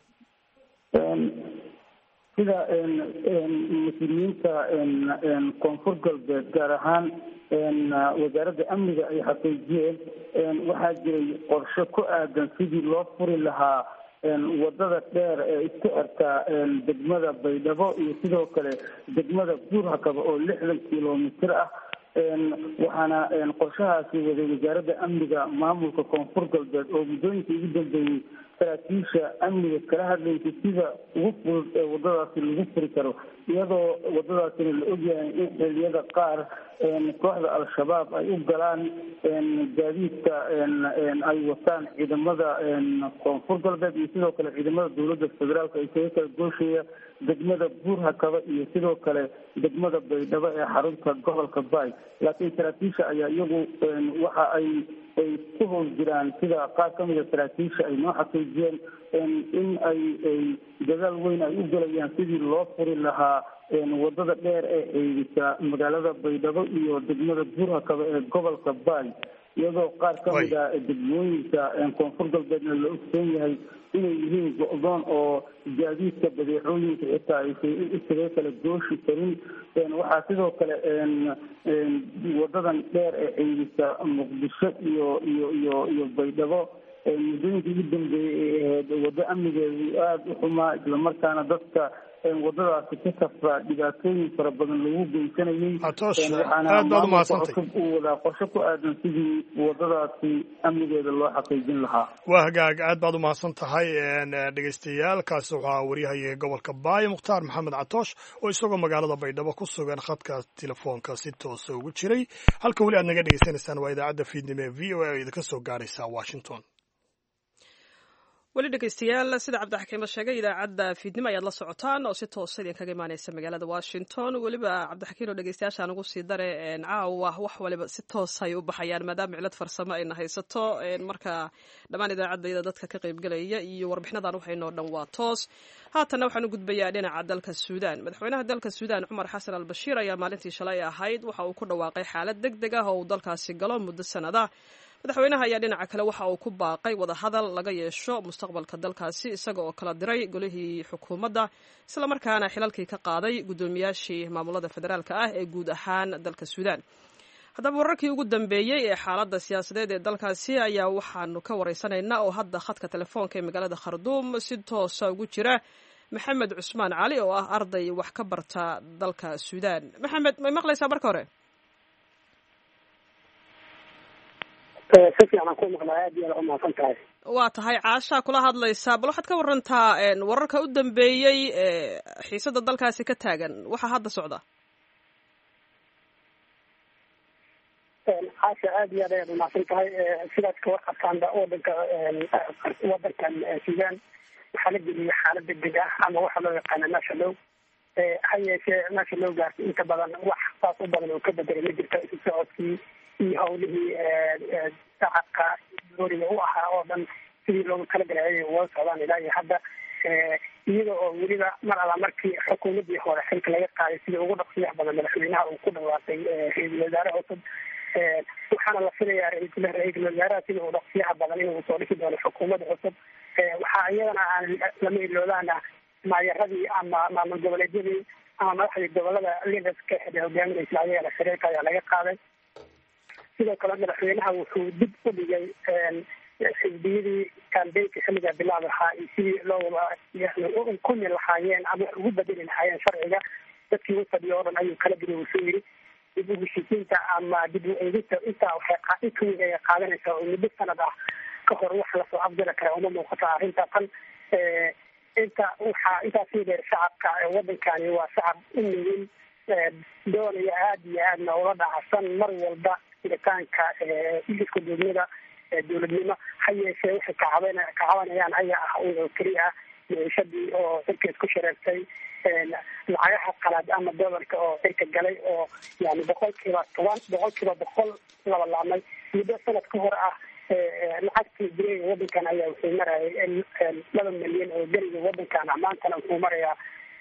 sida mas-uuliyiinta koonfur galbeed gaar ahaan wasaaradda amniga ay xaqiijiyeen, waxaa jiray qorshe ku aadan sidii loo furi lahaa wadada dheer ee isku xirta degmada baydhabo iyo sidoo kale degmada buurhakaba oo 60 kilomitir ah. waxaana qorshahaasi waday wasaaradda amniga maamulka koonfur galbeed oo muddooyinkii ugu dambeeyey saraakiisha amniga kala hadlaysay sida ugu fudud ee wadadaasi lagu furi karo, iyadoo wadadaasina la ogyahay in xilliyada qaar kooxda al-shabaab ay u galaan gaadiidka ay wataan ciidamada koonfur galbeed iyo sidoo kale ciidamada dowladda federaalka ay kaga kala gooshaya degmada buurhakaba iyo sidoo kale degmada baydhabo ee xarunta gobolka baay. laakiin saraakiisha ayaa iyagu waxa ay ku howl jiraan sida qaar ka mida saraakiisha ay noo xaqiijiyeen in ay dadaal weyn ay u galayaan sidii loo furi lahaa wadada dheer ee xeegisa magaalada baydhabo iyo degmada buurhakaba ee gobolka baay, iyadoo qaar ka mid a degmooyinka koonfur galbeedna la ogsoon yahay inay yihiin go-doon oo gaadiidka badeecooyinka xitaa aysan isaga kala gooshi karin. waxaa sidoo kale wadadan dheer ee xeegisa muqdisho iyo baydhabo muddooyinkii ugu dambeeyey ahayd waddo amnigeedu aada u xumaa islamarkaana dadka wadadaasi ka safra dhibaatooyin fara badan lagu geysanayay. aad baad umahadsantay. cusub uu wadaa qorshe ku aadan sidii wadadaasi amnigeeda loo xaqiijin lahaa. waa hagaag, aad baad umahadsan tahay dhegeystayaal. kaasi waxaa waryahay gobolka Baay Mukhtaar Maxamed Catoosh oo isagoo magaalada Baydhabo ku sugan khadka telefoonka si toosa ugu jiray. halka weli aad naga dhegeysanaysaan waa idaacadda fiidnimo ee VOA oo idinka soo gaaraysa Washington. weli dhegeystayaal, sida cabdixakiimo sheegay, idaacadda fiidnimo ayaad la socotaan oo si toosa idinkaga imaaneysa magaalada Washington. weliba cabdixakiin oo dhegeystayaashaan ugu sii dare caawa wax waliba si toos ay u baxayaan maadaama cilad farsamo ayna haysato. marka dhammaan idaacaddayda dadka ka qaybgalaya iyo warbixinadan waxaynoo dhan waa toos. haatanna waxaan u gudbayaa dhinaca dalka Suudaan. madaxweynaha dalka Suudaan Cumar Xasan al-Bashiir ayaa maalintii shalay ahayd waxa uu ku dhawaaqay xaalad degdeg ah oo uu dalkaasi galo muddo sanad ah. madaxweynaha ayaa dhinaca kale waxa uu ku baaqay wadahadal laga yeesho mustaqbalka dalkaasi, isaga oo kala diray golihii xukuumadda islamarkaana xilalkii ka qaaday guddoomiyaashii maamulada federaalka ah ee guud ahaan dalka Suudaan. haddaba wararkii ugu dambeeyey ee xaaladda siyaasadeed ee dalkaasi ayaa waxaanu ka waraysanaynaa oo hadda khadka telefoonka ee magaalada Khartoum si toosa ugu jira maxamed cusmaan cali oo ah arday wax ka barta dalka Suudaan. maxamed, may maqlaysaa marka hore? si fiican ku maqlaa, aad iyo aad u mahadsan tahay. waa tahay, caashaa kula hadlaysaa. bal waxaad ka warantaa wararka u dambeeyey ee xiisada dalkaasi ka taagan, waxa hadda socda. caasha, aad iyo aad ayaad umahadsan tahay. sidaad ka warqabtaanba wadankan Suudaan waxaa la geliyay xaalad degdeg ah ama waxa loo yaqaana national. ha yeeshee national gaarsi inta badan wax saas u badan oo ka bedelay ma jirto isu socodkii iyo hawlihii shacabka dooriga u ahaa oo dhan sidii loogu talagalay ayay uga socdaan ilaa iyo hadda, iyada oo weliba mar alla markii xukuumaddii hore xilka laga qaaday sida ugu dhaqsiyaha badan madaxweynaha uu ku dhawaaqay ra-iisul wasaare cusub. waxaana la filayaa ra-iisul wasaaraha sida uu dhaqsiyaha badan inuu soo dhisi doono xukuumadda cusub. waxaa iyadana aan lama iloobaana maayaradii ama maamul goboleedyadii ama madaxdii gobolada liderska ee hogaaminaysa ayaga shariirka ayaa laga qaaday. sidoo kale madaxweynaha wuxuu dib u dhigay xisbiyadii kambeynka xilliga bilaab ahaa iyo sidii loo kumi lahaayeen ama wax ugu bedeli lahaayeen sharciga dadkii u fadhiya oo dhan ayuu kala geliy. wuxuu yidhi dib u heshiisiinta ama dib u eegista intaa waxay inka weyn ay qaadanaysaa oo muddo sanad ah ka hor wax lasoo afjari kara uma muuqata arrinta tan. intaasii dheer shacabka wadankani waa shacab u nugin, doonaya aada iyo aadna ula dhacsan mar walba jiritaanka isku duubnida dowladnimo. ha yeeshee waxay kacabanayaan ayaa ah oo keliya ah maciishadii oo cirka isku shareertay, lacagaha qalaad ama doolarka oo cirka galay oo yani boqolkiiba boqol laba laabmay muddo sanad ka hor ah. lacagtii guriga wadankan ayaa wuxuu marayay 2 milyan oo guriga wadankan maantana wuxuu marayaa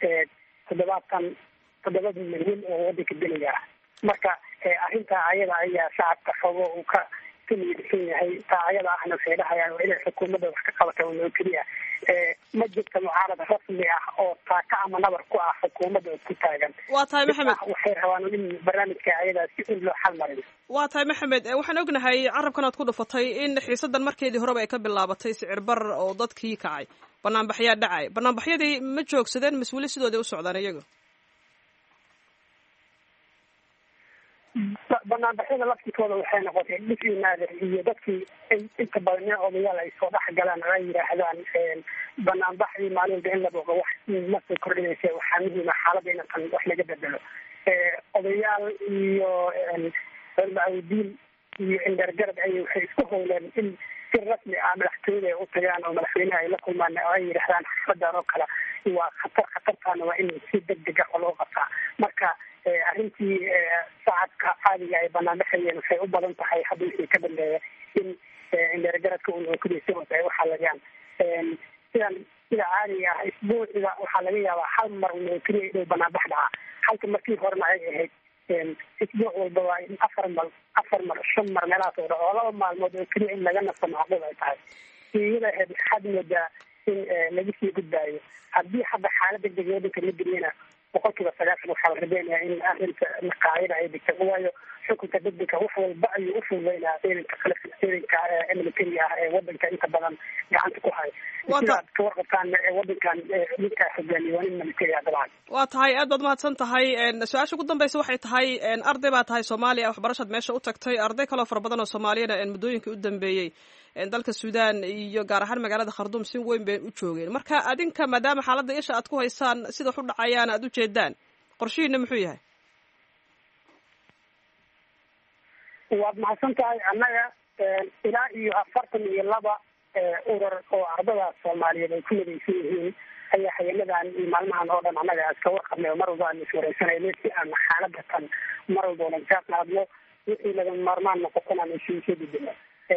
7 milyan oo wadanka guriga ah. marka arrintaa ayada ayaa shacabka xogo uu ka miirsan yahay. taa ayada ahna waxay dhahayaan waa inay xukuumadda wax ka qabata oo keliya. ma jirta mucaarad rasmi ah oo taaka ama nabar ku ah xukuumadda ku taagan. waa tahay maxamed, waxay rabaan in barnaamijka ayada si in loo xal mariyo. waa tahay maxamed, waxaan ognahay carabkan aad ku dhufatay in xiisadan markeedii horeba ay ka bilaabatay sicir bar oo dadkii kacay, banaanbaxyaa dhacay. banaanbaxyadii ma joogsadeen mas weli sidooday u socdaan iyagu? banaanbaxyada laftikooda waxay noqotay dhif iyo naadir, iyo dadkii inta badan odayaal ay soo dhex galaan oo ay yidhaahdaan banaanbaxdii maalinta in la boqo wax masoo kordhinaysa. waxaa muhiima xaaladda inatan wax laga bedelo. odayaal iyo culmaaudiin iyo indhargarad ayay waxay isku howleen in si rasmi ah madaxtooyada ay u tagaan oo madaxweynaha ay la kulmaan oo ay yidhahdaan xafadan oo kale waa khatartaana waa in si degdeg ah loo qabtaa. marka arrintii shacabka caadiga ay banaanbaxayeen waxay u badan tahay hadda wixii ka dambeeya in indhargaradka unkudaysa ay u xalayaan. sida caadiga ah isbuuciga waxaa laga yaabaa hal mar keliya inuu banaanbax dhacaa, halka markii horena ay ahayd isbuuc walba waa in 4 mar 5 mar meelahaas oo dhaco oo 2 maalmood oo keliya in laga nasto macquul ay tahay. iyada ahayd waxaad moodaa in laga sii gudbaayo. haddii hadda xaalad degdeg wadanka la geliyana 90% waxaa la rabeenayaa in arrinta maqaayada ay degto, waayo xukunka degdega wax walba ayuu u fududeynaa ciidanka militariga ah ee wadanka inta badan gacanta ku haya sidaad ka warqabtaan wadankan ninka hogaamiye waa nin militari ah dabcan waa tahay aad baad mahadsan tahay su-aasha ugu dambeysa waxay tahay arday baa tahay soomaaliya waxbarashaad meesha u tagtay arday kaloo fara badan oo soomaaliyana muddooyinkii u dambeeyey dalka suudaan iyo gaar ahaan magaalada kharduum si weyn bay u joogeen marka adinka maadaama xaaladda isha aad ku haysaan sida wax u dhacayaan aad u jeedaan qorshihiina muxuu yahay waad mahadsan tahay annaga ilaa iyo 42 urur oo ardada soomaaliyeed ay ku midaysan yihiin ayaa hayanadan iyo maalmahan oo dhan annaga iska warqabnay mar walba aan iswareysanayno si aan xaaladda tan mar walba onan kaaqnaadno wixii laga maarmaan noqotana aan ishiisha didino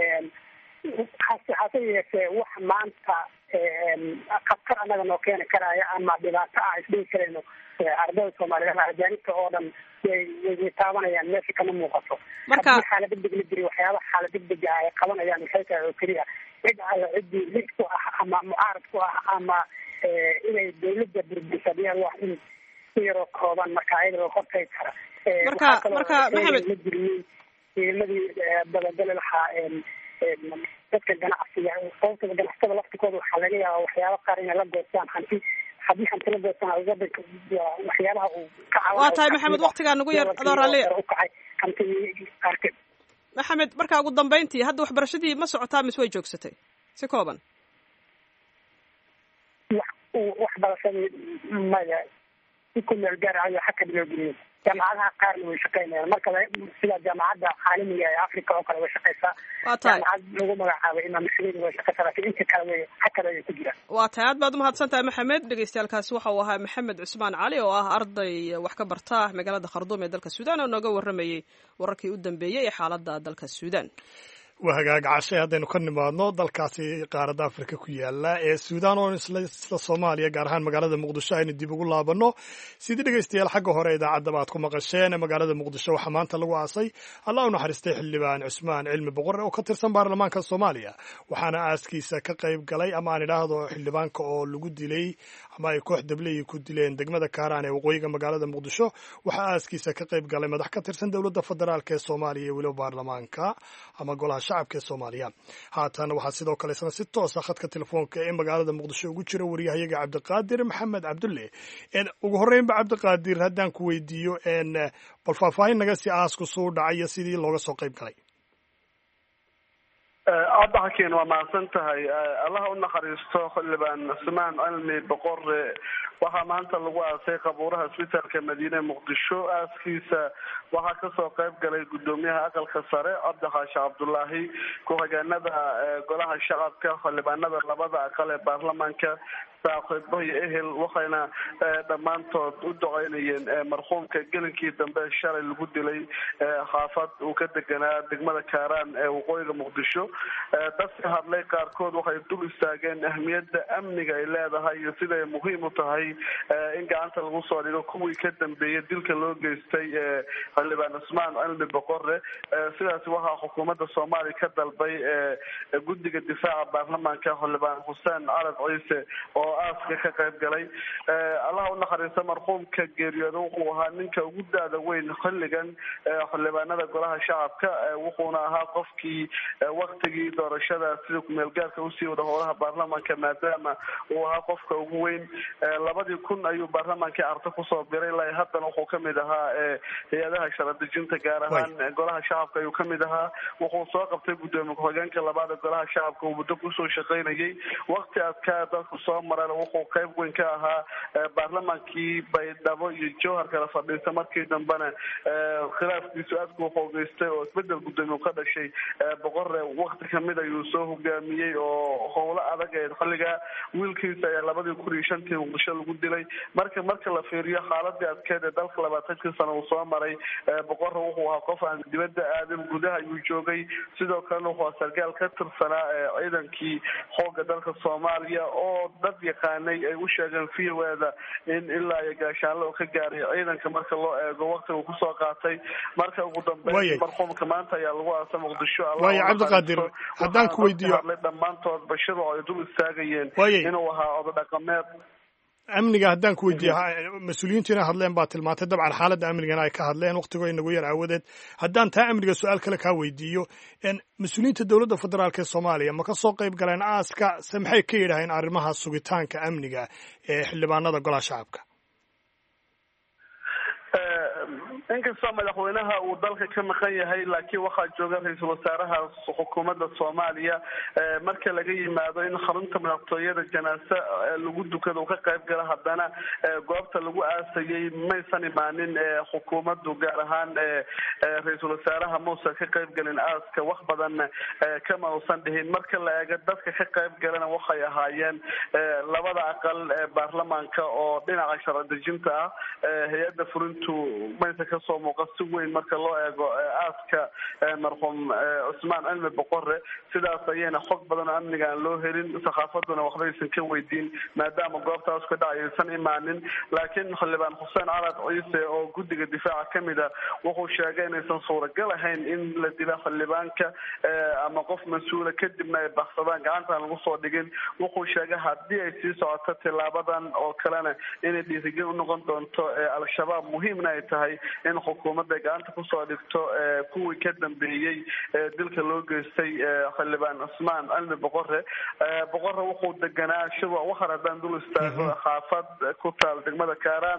hase yeeshee wax maanta khatar annaga noo keeni karaya ama dhibaato ah isdhihi karayno ardada soomaaliyeed ajaanibta oo dhan way taabanayaan meesha kama muuqato marka xaalad degdeg la jiri waxyaaba xaalad degdeg ah ay qabanayaan waxay tahay oo keliya cid alla ciddii lid ku ah ama mucaarad ku ah ama inay dawladda burbursadiyaan wax in yaroo kooban marka ayadoo hortay kara marka maxamed la jiriyey ciidamadii dabagali lahaa dadka ganacsiga sababta ganacsatada laftikooda waxaa laga yaabaa waxyaaba qaar inay la goostaan haddii hanti la goostaan wadanka waxyaabaha uu ka caawa waa tahay maxamed waqtigaa nagu yar adoo raalliya ukacay hanti qaarkeed maxamed marka ugu dambeyntii hadda waxbarashadii ma socotaa mise way joogsatay si kooban waxbarashadii maya si ku meel gaar ayo xagka loo geliyay jaamacadaha qaarna way shaqeynayaan marka sida jaamacadda caalamiga ee africa oo kale way shaqeysaa jaamacad lagu magacaabay imaam saciid way shaqeysaa laakiin inta kale way xagkale ay ku jiraan waa tahay aad baad umahadsan tahay maxamed dhegeystayaalkaasi waxa uu ahaa maxamed cusmaan cali oo ah arday wax ka barta magaalada kharduum ee dalka suudaan oo nooga warramayey wararkii u dambeeyey ee xaaladda dalka suudaan waa hagaag cashay haddaynu ka nimaadno dalkaasi qaaradda afrika ku yaala ee suudaan oo isla soomaaliya gaar ahaan magaalada muqdisho aynu dib ugu laabanno sidii dhegaystayaal xagga hore idaacadaba aad ku maqasheen magaalada muqdisho waxaa maanta lagu aasay allah u naxariistay xildhibaan cusmaan cilmi boqor oo ka tirsan baarlamaanka soomaaliya waxaana aaskiisa ka qayb galay ama aan idhaahdo xildhibaanka oo lagu dilay ama ay koox dableyi ku dileen degmada kaaraan ee waqooyiga magaalada muqdisho waxaa aaskiisa ka qayb galay madax ka tirsan dowladda federaalk ee soomaaliya iyo weliba baarlamaanka ama golaha shacabka ee soomaaliya haatan waxaa sidoo kale isna si toosa khadka telefoonka ee magaalada muqdisho ugu jira wariyahayaga cabdiqaadir maxamed cabdulle ugu horreynba cabdiqaadir haddaan ku weydiiyo bal faahfaahin naga si aasku suu dhacay iyo sidii looga soo qayb galay aada xakiin waa mahadsan tahay allaha u naxariisto xildhibaan cusmaan cilmi boqore waxaa maanta lagu aasay qabuuraha isbitaalka madiine muqdisho aaskiisa waxaa kasoo qayb galay gudoomiyaha aqalka sare cabdixaashi cabdullaahi ku-xigeenada golaha shacabka xildhibaanada labada aqal ee baarlamaanka saaxiibo iyo ehel waxayna dhammaantood u duceynayeen marxuumka gelinkii dambe shalay lagu dilay xaafad uu ka deganaa degmada kaaraan ee waqooyiga muqdisho dadka hadlay qaarkood waxay dul istaageen ahmiyadda amniga ay leedahay iyo siday muhiim u tahay in gacanta lagu soo dhigo kuwii ka dambeeyay dilka loo geystay xildhibaan cusmaan cilmi boqore sidaas waxaa xukuumadda soomaaliya ka dalbay guddiga difaaca baarlamaanka xildhibaan xuseen carab ciise oo aaska ka qayb galay allaha u naxariista marxuumka geeriyooda wuxuu ahaa ninka ugu da-da weyn xilligan xildhibaanada golaha shacabka wuxuuna ahaa qofkii waktigii doorashada sida kumeelgaarka usii wada howlaha baarlamaanka maadaama uu ahaa qofka ugu weyn 2000 ayuu baarlamaanka arta kusoo biray ilaa haddana wuxuu kamid ahaa hay-adaha sharadejinta gaar ahaan golaha shacabka ayuu kamid ahaa wuxuu soo qabtay gudoomiye ku-xigeenka labaad ee golaha shacabka uu muddo kusoo shaqaynayay wakti adkaa dadku soo maray wuxuu qayb weyn ka ahaa baarlamaankii baydhabo iyo jowhar kala fadhiista markii dambena khilaafkiisu aad ku xoogeystay oo isbedel gudoomiye ka dhashay boqore wakti kamid ayuu soo hogaamiyey oo howlo adag ee xilliga wiilkiisa ayaa 2005 muqdisho lagu dilay marka la fiiriyo xaaladii adkeed ee dalka 20 sano uu soo maray boqore wuxuu ahaa qof aan dibadda aadin gudaha ayuu joogay sidoo kalena wuxuu sargaal ka tirsanaa ciidankii xooga dalka soomaaliya oo dad yaqaanay ay u sheegeen fiyaweeda in ilaa iyo gaashaanle oo ka gaaray ciidanka marka loo eego waqtiga uu kusoo qaatay marka ugu dambeyn marxuumka maanta ayaa lagu aasay muqdisho waayo cabdiqaadir haddaan ku weydiiyo dhammaantood bashir oo ay dul istaagayeen inuu ahaa odo dhaqameed amniga haddaan ku weydiiya mas-uuliyiintu inay hadleen baa tilmaantay dabcan xaaladda amnigana ay ka hadleen waktigoo inagu yar aawadeed haddaan taa amniga su-aal kale kaa weydiiyo mas-uuliyiinta dowladda federaalk ee soomaaliya ma ka soo qayb galeen aaska se maxay ka yidhaaheen arrimaha sugitaanka amniga ee xildhibaanada golaha shacabka inkastoo madaxweynaha uu dalka ka maqan yahay laakiin waxaa jooga ra-iisul wasaaraha xukuumadda soomaaliya marka laga yimaado in xarunta madaxtooyada janaase lagu dukado uu ka qayb gala haddana goobta lagu aasayay maysan imaanin xukuumaddu gaar ahaan ra-iisul wasaaraha mausan ka qayb galin aaska wax badan kama usan dhihin marka la eego dadka ka qayb galana waxay ahaayeen labada aqal baarlamaanka oo dhinaca sharci dejinta ah hay-adda fulintu maysa kasoo muuqa si weyn marka loo eego aaska marxuum cusmaan cilmi boqore sidaas ayayna xog badan oo amniga aan loo helin saxaafaduna waxbaysan ka weydiin maadaama goobtaas ka dhacay aysan imaanin laakiin xildhibaan xuseen carad ciise oo guddiga difaaca kamid a wuxuu sheegay inaysan suuragal ahayn in la dilo xildhibaanka ama qof mas-uula kadibna ay baxsadaan gacantaan lagu soo dhigin wuxuu sheegay haddii ay sii socoto tilaabadan oo kalena inay dhiirigel unoqon doonto al-shabaab muhiimna ay tahay in xukuumadda gacanta kusoo dhigto kuwii ka dambeeyey dilka loo geystay xildhibaan cusmaan cilmi boqore wuxuu deganaa shirwac waxar haddaan dul istaago xaafad ku taal degmada kaaraan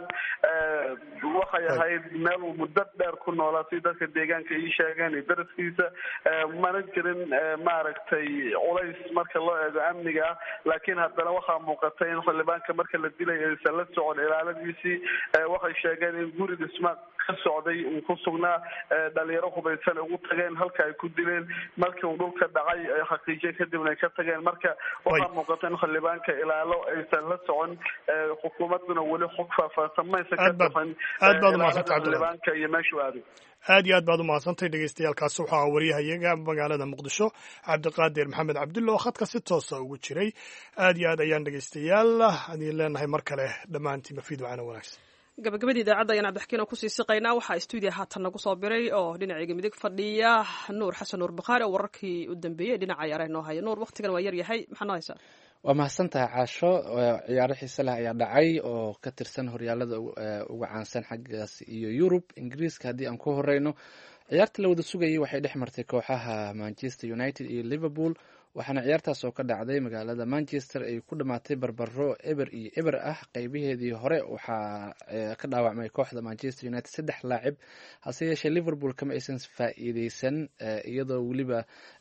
waxay ahayd meel uu muddo dheer ku noolaa si dadka deegaanka ii sheegeen iyo daraskiisa mana jirin maaragtay culays marka loo eego amniga ah laakiin haddana waxaa muuqatay in xildhibaanka marka la dilay aysan la socon ilaaladiisii waxay sheegeen in guri dhisma ka socday uu ku sugnaa dhalinyaro hubaysan ugu tageen halka ay ku dileen markii uu dhulka dhacay ay xaqiijiyeen kadibna ay ka tageen marka waxaa muuqata in xildhibaanka ilaalo aysan la socon xukuumadduna weli xog faahfaahsan maysan ka bixin xildhibaanka iyo meeshuu aaday aad iyo aad baad u mahadsantay dhegeystayaaalkaasi waxaa ah waryahayaga magaalada muqdisho cabdiqaadir maxamed cabdulle oo khadka si toosa ugu jiray aad iyo aad ayaan dhegeystayaal adiin leenahay mar kale dhammaantiin mafiid wacana wanaagsan gabagabadii idaacadda ayaan cabdixkiin oo kusii siqaynaa waxaa stuudiya haatan nagu soo biray oo dhinacayga midig fadhiya nuur xasan nuur bakhaari oo wararkii u dambeeyey dhinaca ciyaaraha noo haya nuur waktigan waa yar yahay maxaa noo haysaa waa mahadsantahay caasho ciyaaro xiise leh ayaa dhacay oo ka tirsan horyaalada uga caansan xaggaas iyo yurub ingiriiska haddii aan ku horeyno ciyaarta la wada sugayay waxay dhex martay kooxaha manchester united iyo liverpool waxaana ciyaartaas oo ka dhacday magaalada manchester ay ku dhamaatay barbaro eber iyo eber ah qeybaheedii hore waxaa ka dhaawacmay kooxda manchester united 3 laacib hase yeeshee liverpool kama aysan faa'iideysan iyadoo weliba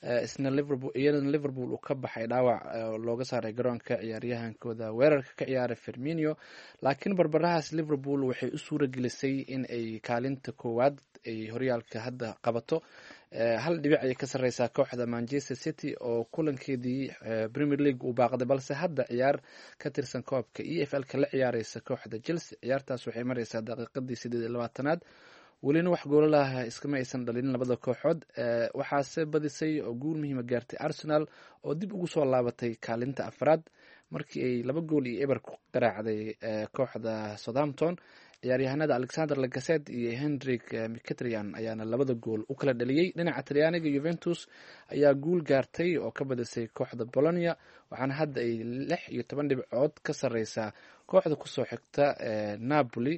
iyadana liverpool uu ka baxay dhaawac looga saaray garoonka ciyaaryahankooda weerarka ka ciyaaray Firmino laakiin barbarahaas liverpool waxay u suura gelisay in ay kaalinta koowaad ay horyaalka hadda qabato hal dhibic ay ka sareysaa kooxda Manchester City oo kulankeedii Premier League uu baaqday balse hadda ciyaar ka tirsan koobka EFL-ka la ciyaareysa kooxda Chelsea ciyaartaas waxay mareysaa daqiiqadii 28aad welina wax gool ah iskama aysan dhalin labada kooxood waxaase badisay oo guul muhiim gaartay Arsenal oo dib ugu soo laabatay kaalinta afraad markii ay 2 gool iyo eber ku qaraacday kooxda Southampton ciyaaryahanada Alexander Lacazette iyo Henrik Mkhitaryan ayaana 2 gool u kala dhaliyay dhinaca Talyaaniga Juventus ayaa guul gaartay oo ka badisay kooxda Bologna waxaana hadda ay 16 dhibcood ka sareysaa kooxda ku soo xigta Napoli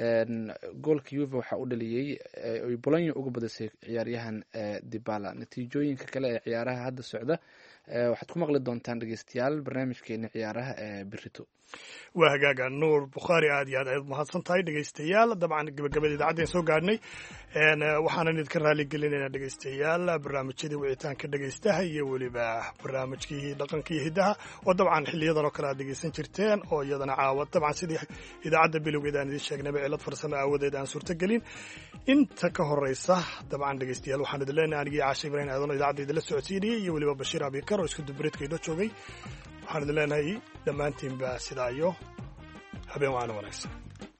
goolka Juve waxa uu dhaliyay ay Bologna uga badisay ciyaaryahan Dybala natiijooyinka kale ee ciyaaraha hadda socda waxaad ku maqli doontaan dhageystayaal barnaamijkeena ciyaaraha ee Birito waa hagaaga nuur bukhaari aad iyo aad ayaad mahadsan tahay dhegeystayaal dabcan gabagabada idaacadda soo gaadhnay waxaanan idinka raali gelinaynaa dhegeystayaal barnaamijyadii wicitaanka dhegeystaha iyo weliba barnaamijkii dhaqanka iyo hiddaha oo dabcan xiliyadan oo kale aad dhegeysan jirteen oo iyadana caawa dabcan sidii idaacadda bilowgeed aan idiin sheegnayba cilad farsamo aawadeed aan suurtagelin inta ka horeysa dabcan dhegeystayaal waxaan idin leenahay anigii caasha ibraahim aadan oo idaacadda idinla socodsiinayay iyo weliba bashiir abikar oo isku dubreedka inoo joogay waxaan idin leenahay dhammaantiinba sidaa iyo habeen waana wanaagsan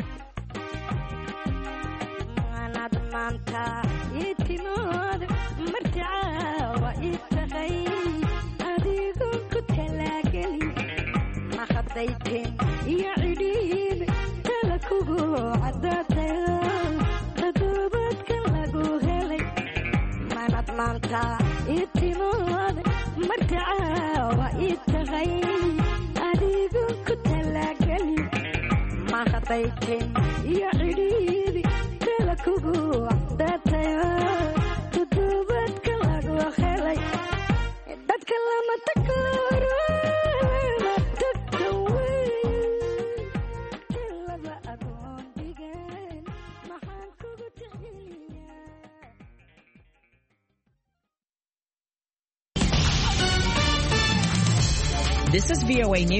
maanta itimood martacaawa itaqay adigu ku talaageli mahadayteen iyo cidhiin tala kugu caddaatayo qadoobadka lagu helay manad maanta itimood martacaawa itaqay adigu ku talaageli khadayteen iyo cidhiidhi kala kugu cadaatayo tuduubadka lagu helay dadka lama takooro tagta weyn laba agoon dhigeen maxaan kugu tixgeliyaa. This is VOA News.